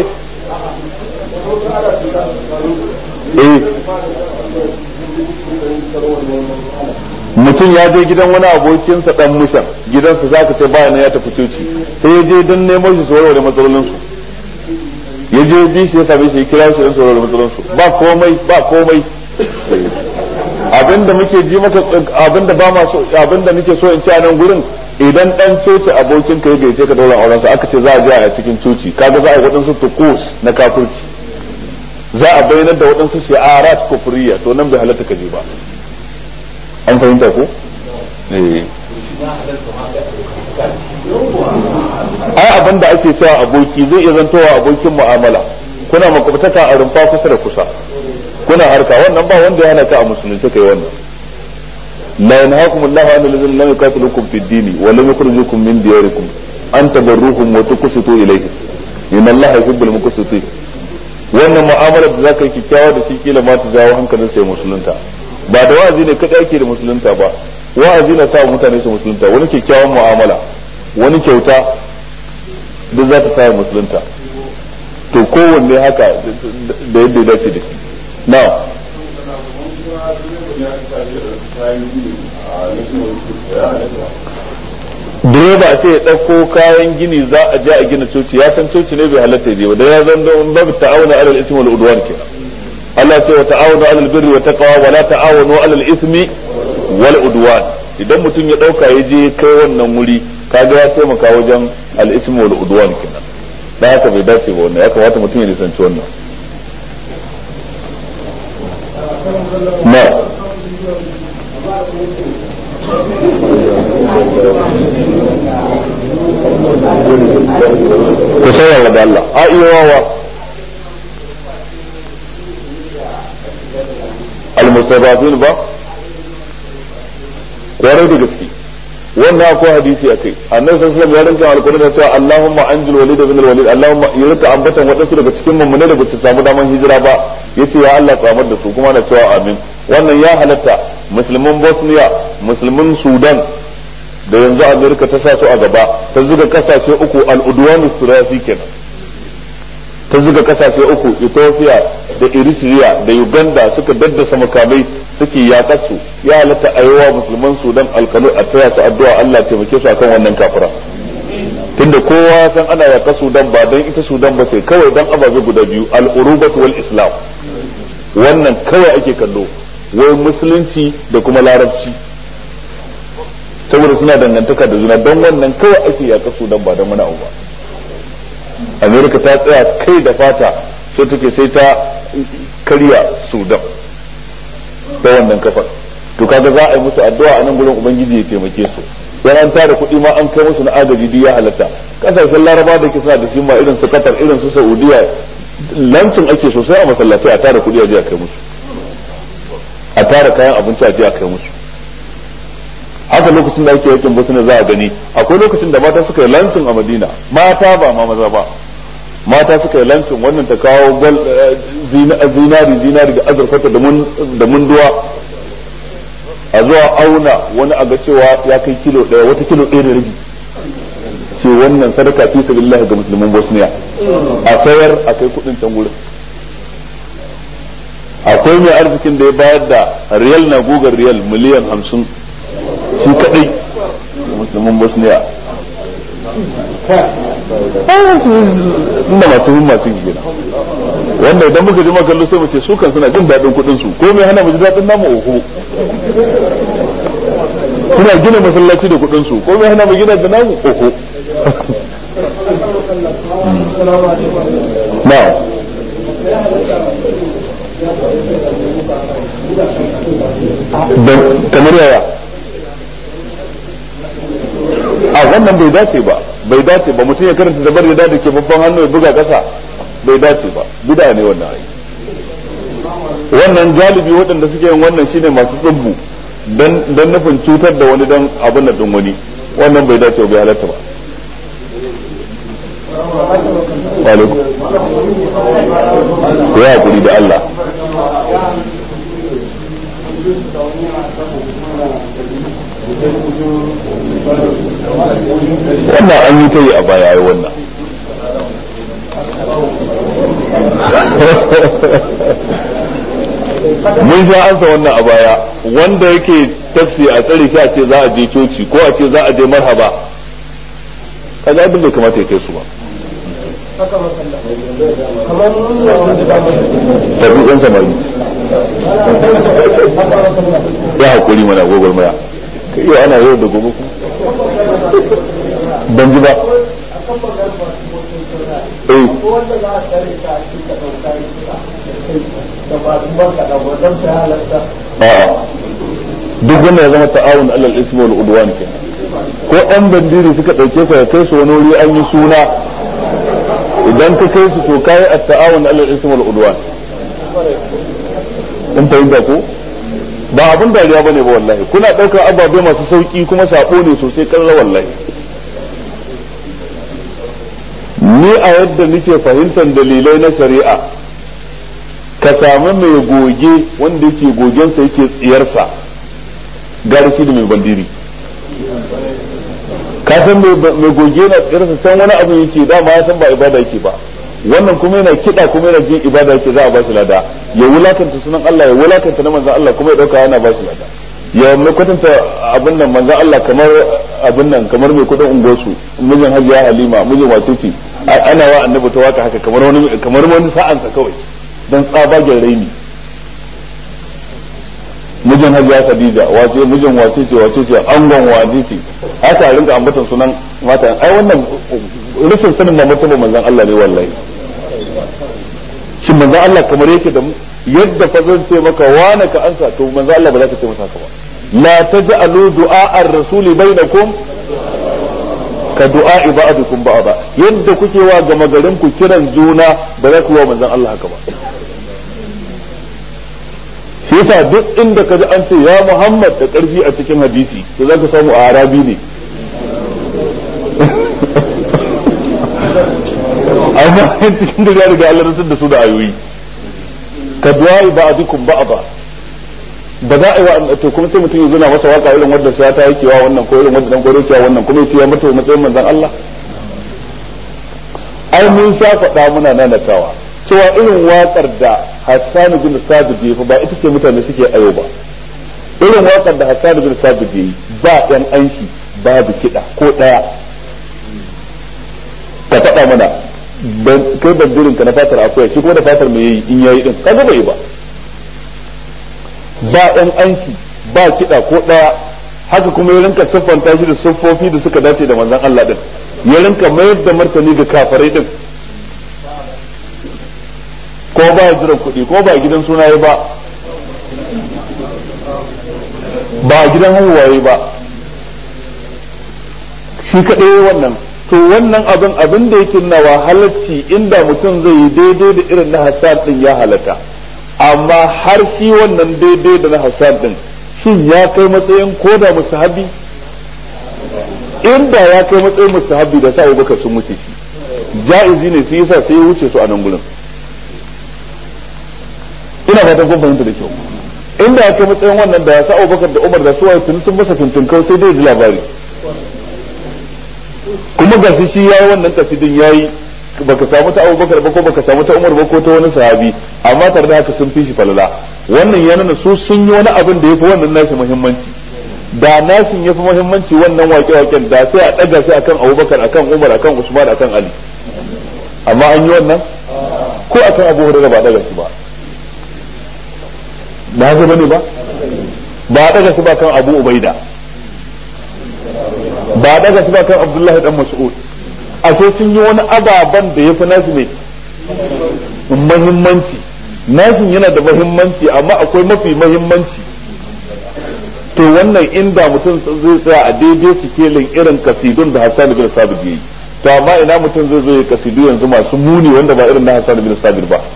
Speaker 1: mutum ya je gidan wani abokinsa dan mushan gidansa za ka ce bayan ya tafi coci sai ya je don neman shi su warware matsalolinsu ya je bi shi ya same shi ya kira shi don su warware matsalolinsu ba komai abinda muke ji maka abinda ba ma so abinda nake so in ci a nan gurin idan dan coci abokin ka ya gaice ka dauran auren sa aka ce za a je a cikin coci kaga za a yi wadansu tukus na kafirci za a bayyana da wadansu shi'arat kufriya to nan bai halatta ka je ba an fahimta ko ai abin da ake cewa aboki zai iya zantowa abokin mu'amala kuna makwabtaka a rumfa kusa da kusa kuna harka wannan ba wanda ya hana ka a musulunci kai wannan la yanhaakum Allahu an alladhina lam yuqatilukum fid din wa lam yukhrijukum min diyarikum an tabarruhum wa tuqsitu ilayhim inna Allaha yuhibbul muqsitin wannan mu'amalar da zaka yi kikkiawa da shi kila ma ta jawo hankalin sai musulunta ba da wa'azi ne kada yake da musulunta ba wa'azi na sa mutane su musulunta wani kyakkyawan mu'amala wani kyauta duk za ta sa musulunta to kowanne haka da yadda ya dace da shi na direba a ce ya ɗauko kayan gini za a je a gina coci ya san coci ne bai halatta ya je ba da ya zan don babu ta'awuna alal ismi wal udwan kenan Allah ce wa ta'awunu alal birri wa taqwa wa la ta'awunu alal ismi wal udwan idan mutum ya dauka ya je kai wannan wuri kaga ya taimaka wajen al ismi wal udwan kenan dan haka bai dace ba wannan ya kamata mutum ya nisanci wannan na ku sayar da Allah a iya wawa المستضعفين با kwarai da gaske wannan akwai hadisi akai annabi sallallahu alaihi wasallam ya rinka alƙur'ani da cewa Allahumma anjil walid bin al-walid Allahumma ya rinka ambatan wadansu daga cikin mummune da ba su samu daman hijira ba yace ya Allah tsamar da su kuma na cewa amin wannan ya halatta musulmin Bosnia musulmin Sudan da yanzu Amerika ta sa su a gaba ta zuga kasashe uku al-udwan as-sulasi kenan ta zuga kasashe uku Ethiopia da Eritrea da Uganda suka daddasa makamai suke yakar su ya halatta ayyuwa musulman Sudan alkanu a taya su addu'a Allah taimake su akan wannan kafira tunda kowa san ana yakar Sudan ba dan ita Sudan ba sai kawai dan ababe guda biyu al-urubatu wal islam wannan kawai ake kallo wai musulunci da kuma larabci saboda suna dangantaka da juna don wannan kawai ake yakar Sudan ba dan wani abu ba Amerika ta tsaya kai da fata sai take sai ta karya Sudan ta wannan kafar to kaga za a yi musu addu'a a nan gurin ubangiji ya taimake su yana an tara kuɗi ma an kai musu na agaji ya halatta kasashen laraba da ke suna da shi ma irin su Qatar irin su Saudiya lancin ake sosai a masallatai a tara kuɗi a je a kai musu a tara kayan abinci a je a kai musu haka lokacin da ake yakin Bosnia za a gani akwai lokacin da mata suka yi lancin a Madina mata ba ma maza ba mata suka yi lancin wannan ta kawo zinari da azurfata da munduwa a zuwa auna wani a ga cewa ya kai kilo ɗaya wata kilo ɗaya da rabi ce wannan sadaka fi sabilillah ga musulmin Bosnia a sayar a kai kudin can gurin akwai mai arzikin da ya bayar da riyal na gugar riyal miliyan 50 shi kadai musulmin bosniya inda masu himma sun gina wanda idan muka ji makallo sai mu ce su kan suna jin daɗin kuɗin su ko mai hana mu ji daɗin namu uku suna gina masallaci da kuɗin su ko mai hana mu gina da namu uku na kamar yaya a wannan bai dace ba mutum ya karanta da bari da ke babban hannu ya buga kasa bai dace ba bid'a ne wannan ai wannan galibi waɗanda suke yin wannan shine masu tsubbu dan nufin cutar da wani dan abin da din wani wannan bai dace ba bai halatta ba alaikum ya hakuri da Allah wannan an yi ta yi a baya yi wannan mun sha ansa wannan a baya wanda yake tafsi a tsare shi a ce za a je coci ko a ce za a je marhaba kaga abin da kamata ya kai su ba tafi ɗan samari ya haƙuri mana gogol maya yau ana yau da gobe ban ji ba duk wanda ya zama ta'awun alal ismi wal udwan ke ko ɗan bandiri suka ɗauke ka kai su wani wuri an yi suna idan ka kai su to kai at-ta'awun alal ismi wal udwan in fahimta ko ba abin dariya bane ba wallahi kuna ɗaukar ababe masu sauki kuma sabo ne sosai kalla wallahi ni a yadda nake fahimtar dalilai na shari'a ka samu mai goge wanda yake gogensa yake tsiyarsa gari shi da mai bandiri ka san mai goge na tsiyarsa can wani abu yake dama ya san ba ibada yake ba wannan kuma yana kiɗa kuma yana jin ibada yake za a ba shi lada ya wulakanta sunan Allah ya wulakanta na manzon Allah kuma ya dauka yana ba shi lada ya mai kwatanta abin nan manzon Allah kamar abin nan kamar mai kudin ungosu mijin Hajiya Halima mijin wacece ana wa annabi ta waka haka kamar wani sa'ansa kawai dan tsabagen raini mijin Hajiya Khadija wace mijin wacece angon wacece haka rinka ambatan sunan mata ai wannan rashin sanin da mutum manzon Allah ne wallahi shin manzon Allah kamar yake da yadda fa zan ce maka wani ka ansa to manzon Allah ba za ka ce masa haka ba la taj'alu du'a ar-rasuli bainakum ka du'a ba'dukum ba'da yadda kuke wa gama garin ku kiran juna ba za ku wa manzon Allah haka ba shi yasa duk inda ka ji an ce ya Muhammad da karfi a cikin hadisi to za ka samu a arabi ne amma cikin da ya riga Allah rantsar da su da ayoyi ka du'a ba'dukum ba'da ba za a yi wa to kuma sai mutum ya zuna masa waka irin wanda sai ta yake wa wannan ko irin wanda dan goro kewa wannan kuma yace ya mutu matsayin manzon Allah ai mun sha faɗa muna nanatawa cewa irin wakar da Hassan bin Sabit ya ba ita ce mutane suke ayo ba irin wakar da Hassan bin Sabit ya ba ɗan anshi babu kiɗa ko ɗaya ka faɗa mana kai bandirin ka na fatar akwai shi kuma da fatar mai yi in yayi din kaga bai ba ba ɗan anshi ba kiɗa ko ɗaya haka kuma ya rinka siffanta shi da siffofi da suka dace da manzon Allah din ya rinka mayar da martani ga kafirai din ko ba jiran kuɗi ko ba gidan sunaye ba ba gidan haihuwaye ba shi kaɗai wannan to wannan abin da yake nawa halacci inda mutum zai yi daidai da irin na Hassan din ya halata amma har shi wannan daidai da na Hassan din shin ya kai matsayin koda mustahabi inda ya kai matsayin mustahabi da sa Abubakar sun wuce shi jaizi ne sai yasa sai ya wuce su a nan gurin ina fatan kun fahimta da kyau inda ya kai matsayin wannan da ya sa Abubakar da Umar da su waye tun sun masa tuntunkau sai dai ji labari kuma ga shi yayi wannan tafidin yayi baka samu ta Abubakar ba ko baka samu ta Umar ba ko ta wani sahabi amma tare da haka sun fi shi falala wannan ya nuna su sun yi wani abin da yafi wannan nashi muhimmanci da nashin yafi muhimmanci wannan wake-waken da sai a daga shi akan Abubakar akan Umar akan Usman akan Ali amma an yi wannan ko akan Abu Hurairah ba daga shi ba ba ga bane ba daga shi ba kan Abu Ubaida ba daga shi ba kan Abdullahi dan Mas'ud ashe sun yi wani ababan da yafi nashi ne muhimmanci nashin yana da muhimmanci amma akwai mafi muhimmanci to wannan inda mutum zai tsaya a daidai sikelin irin kasidun da Hassan bin Sabit yayi to amma ina mutum zai zo ya kasidu yanzu masu muni wanda ba irin na Hassan bin Sabit ba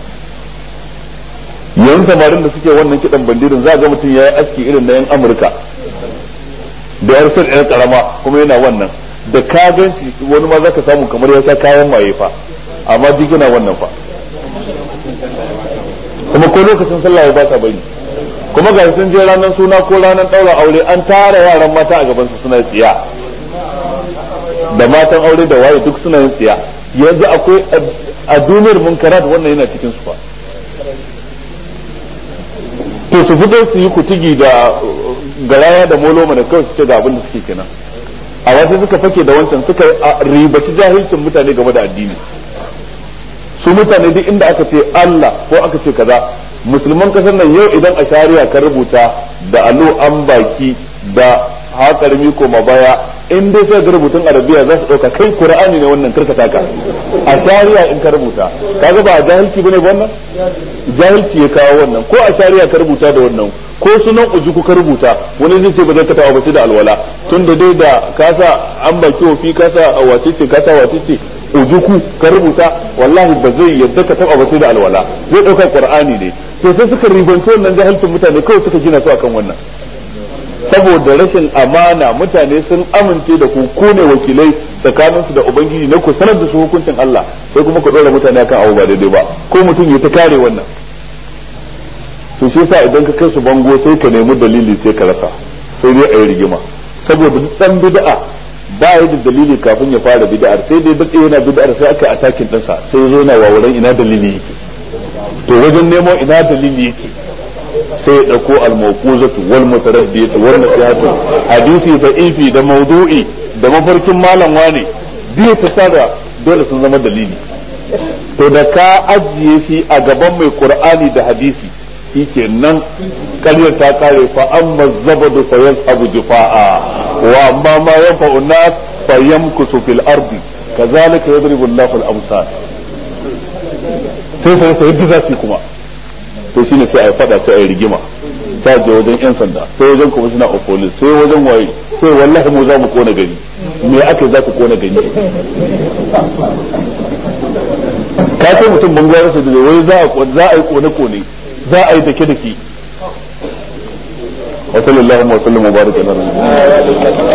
Speaker 1: yanzu samarin da suke wannan kidan bandirin za ga mutum yayi aski irin na yan Amurka da yar sun yan karama kuma yana wannan da ka ganci wani ma zaka samu kamar ya sha kayan maye fa amma duk yana wannan fa kuma ko lokacin sallah ya ba ta bari kuma ga sun je ranar suna ko ranar daura aure an tara yaran mata a gaban su suna tsiya da matan aure da waye duk suna yin tsiya yanzu akwai a duniyar munkarat wannan yana cikin su fa to su fito su yi kutigi da garaya da molo mana kawai su ce ga abin da suke kenan a wasu suka fake da wancan suka ribaci jahilcin mutane game da addini su mutane duk inda aka ce Allah ko aka ce kaza musulman kasar nan yau idan a shari'a ka rubuta da alu an baki da haƙarmi ko mabaya in dai sai ga rubutun arabiya za su ɗauka kai qur'ani ne wannan karka taka a shari'a in ka rubuta kaga ba jahilci bane wannan jahilci ya kawo wannan ko a shari'a ka rubuta da wannan ko sunan ujuku ka rubuta wani zai ce ba zai ka taɓa ba da alwala tun da dai da kasa an baki wofi kasa wacece kasa wacece ujuku ka rubuta wallahi ba zai yadda ka taɓa ba da alwala zai ɗauka qur'ani ne to sai suka ribanci wannan jahilcin mutane kawai suka gina su akan wannan saboda rashin amana mutane sun amince da ku ne wakilai tsakaninsu da ubangiji na ku sanar da su hukuncin Allah sai kuma ku dora mutane akan abu ba daidai ba ko mutum ya ta kare wannan to shi yasa idan ka kai su bango sai ka nemi dalili sai ka rasa sai dai ayi rigima saboda dan bid'a ba ya da dalili kafin ya fara bid'ar sai dai duk yana bid'ar sai aka atakin dinsa sai zo na wawuran ina dalili yake to wajen nemo ina dalili yake sai ya dauko al-mawquzatu wal mutaraddiyatu wal nasihatu hadisi da'ifi da mawdu'i da mafarkin malam wane biyu ta sada dole sun zama dalili to da ka ajiye shi a gaban mai qur'ani da hadisi shikenan ƙaryar ta kare fa amma zabadu fa yazhabu jufaa wa amma ma yanfa'u an-nas fa yamkusu fil ardi kazalika yadribu Allahu al-amsal sai yadda za su kuma to shine sai a yi fada sai a yi rigima ta je wajen yan sanda sai wajen commissioner of police sai wajen waye sai wallahi mu za mu kona gari me aka za ku kona gari ka ce mutum bangaren su da wai za a yi kone za a yi dake wa sallallahu wa sallam wa baraka ala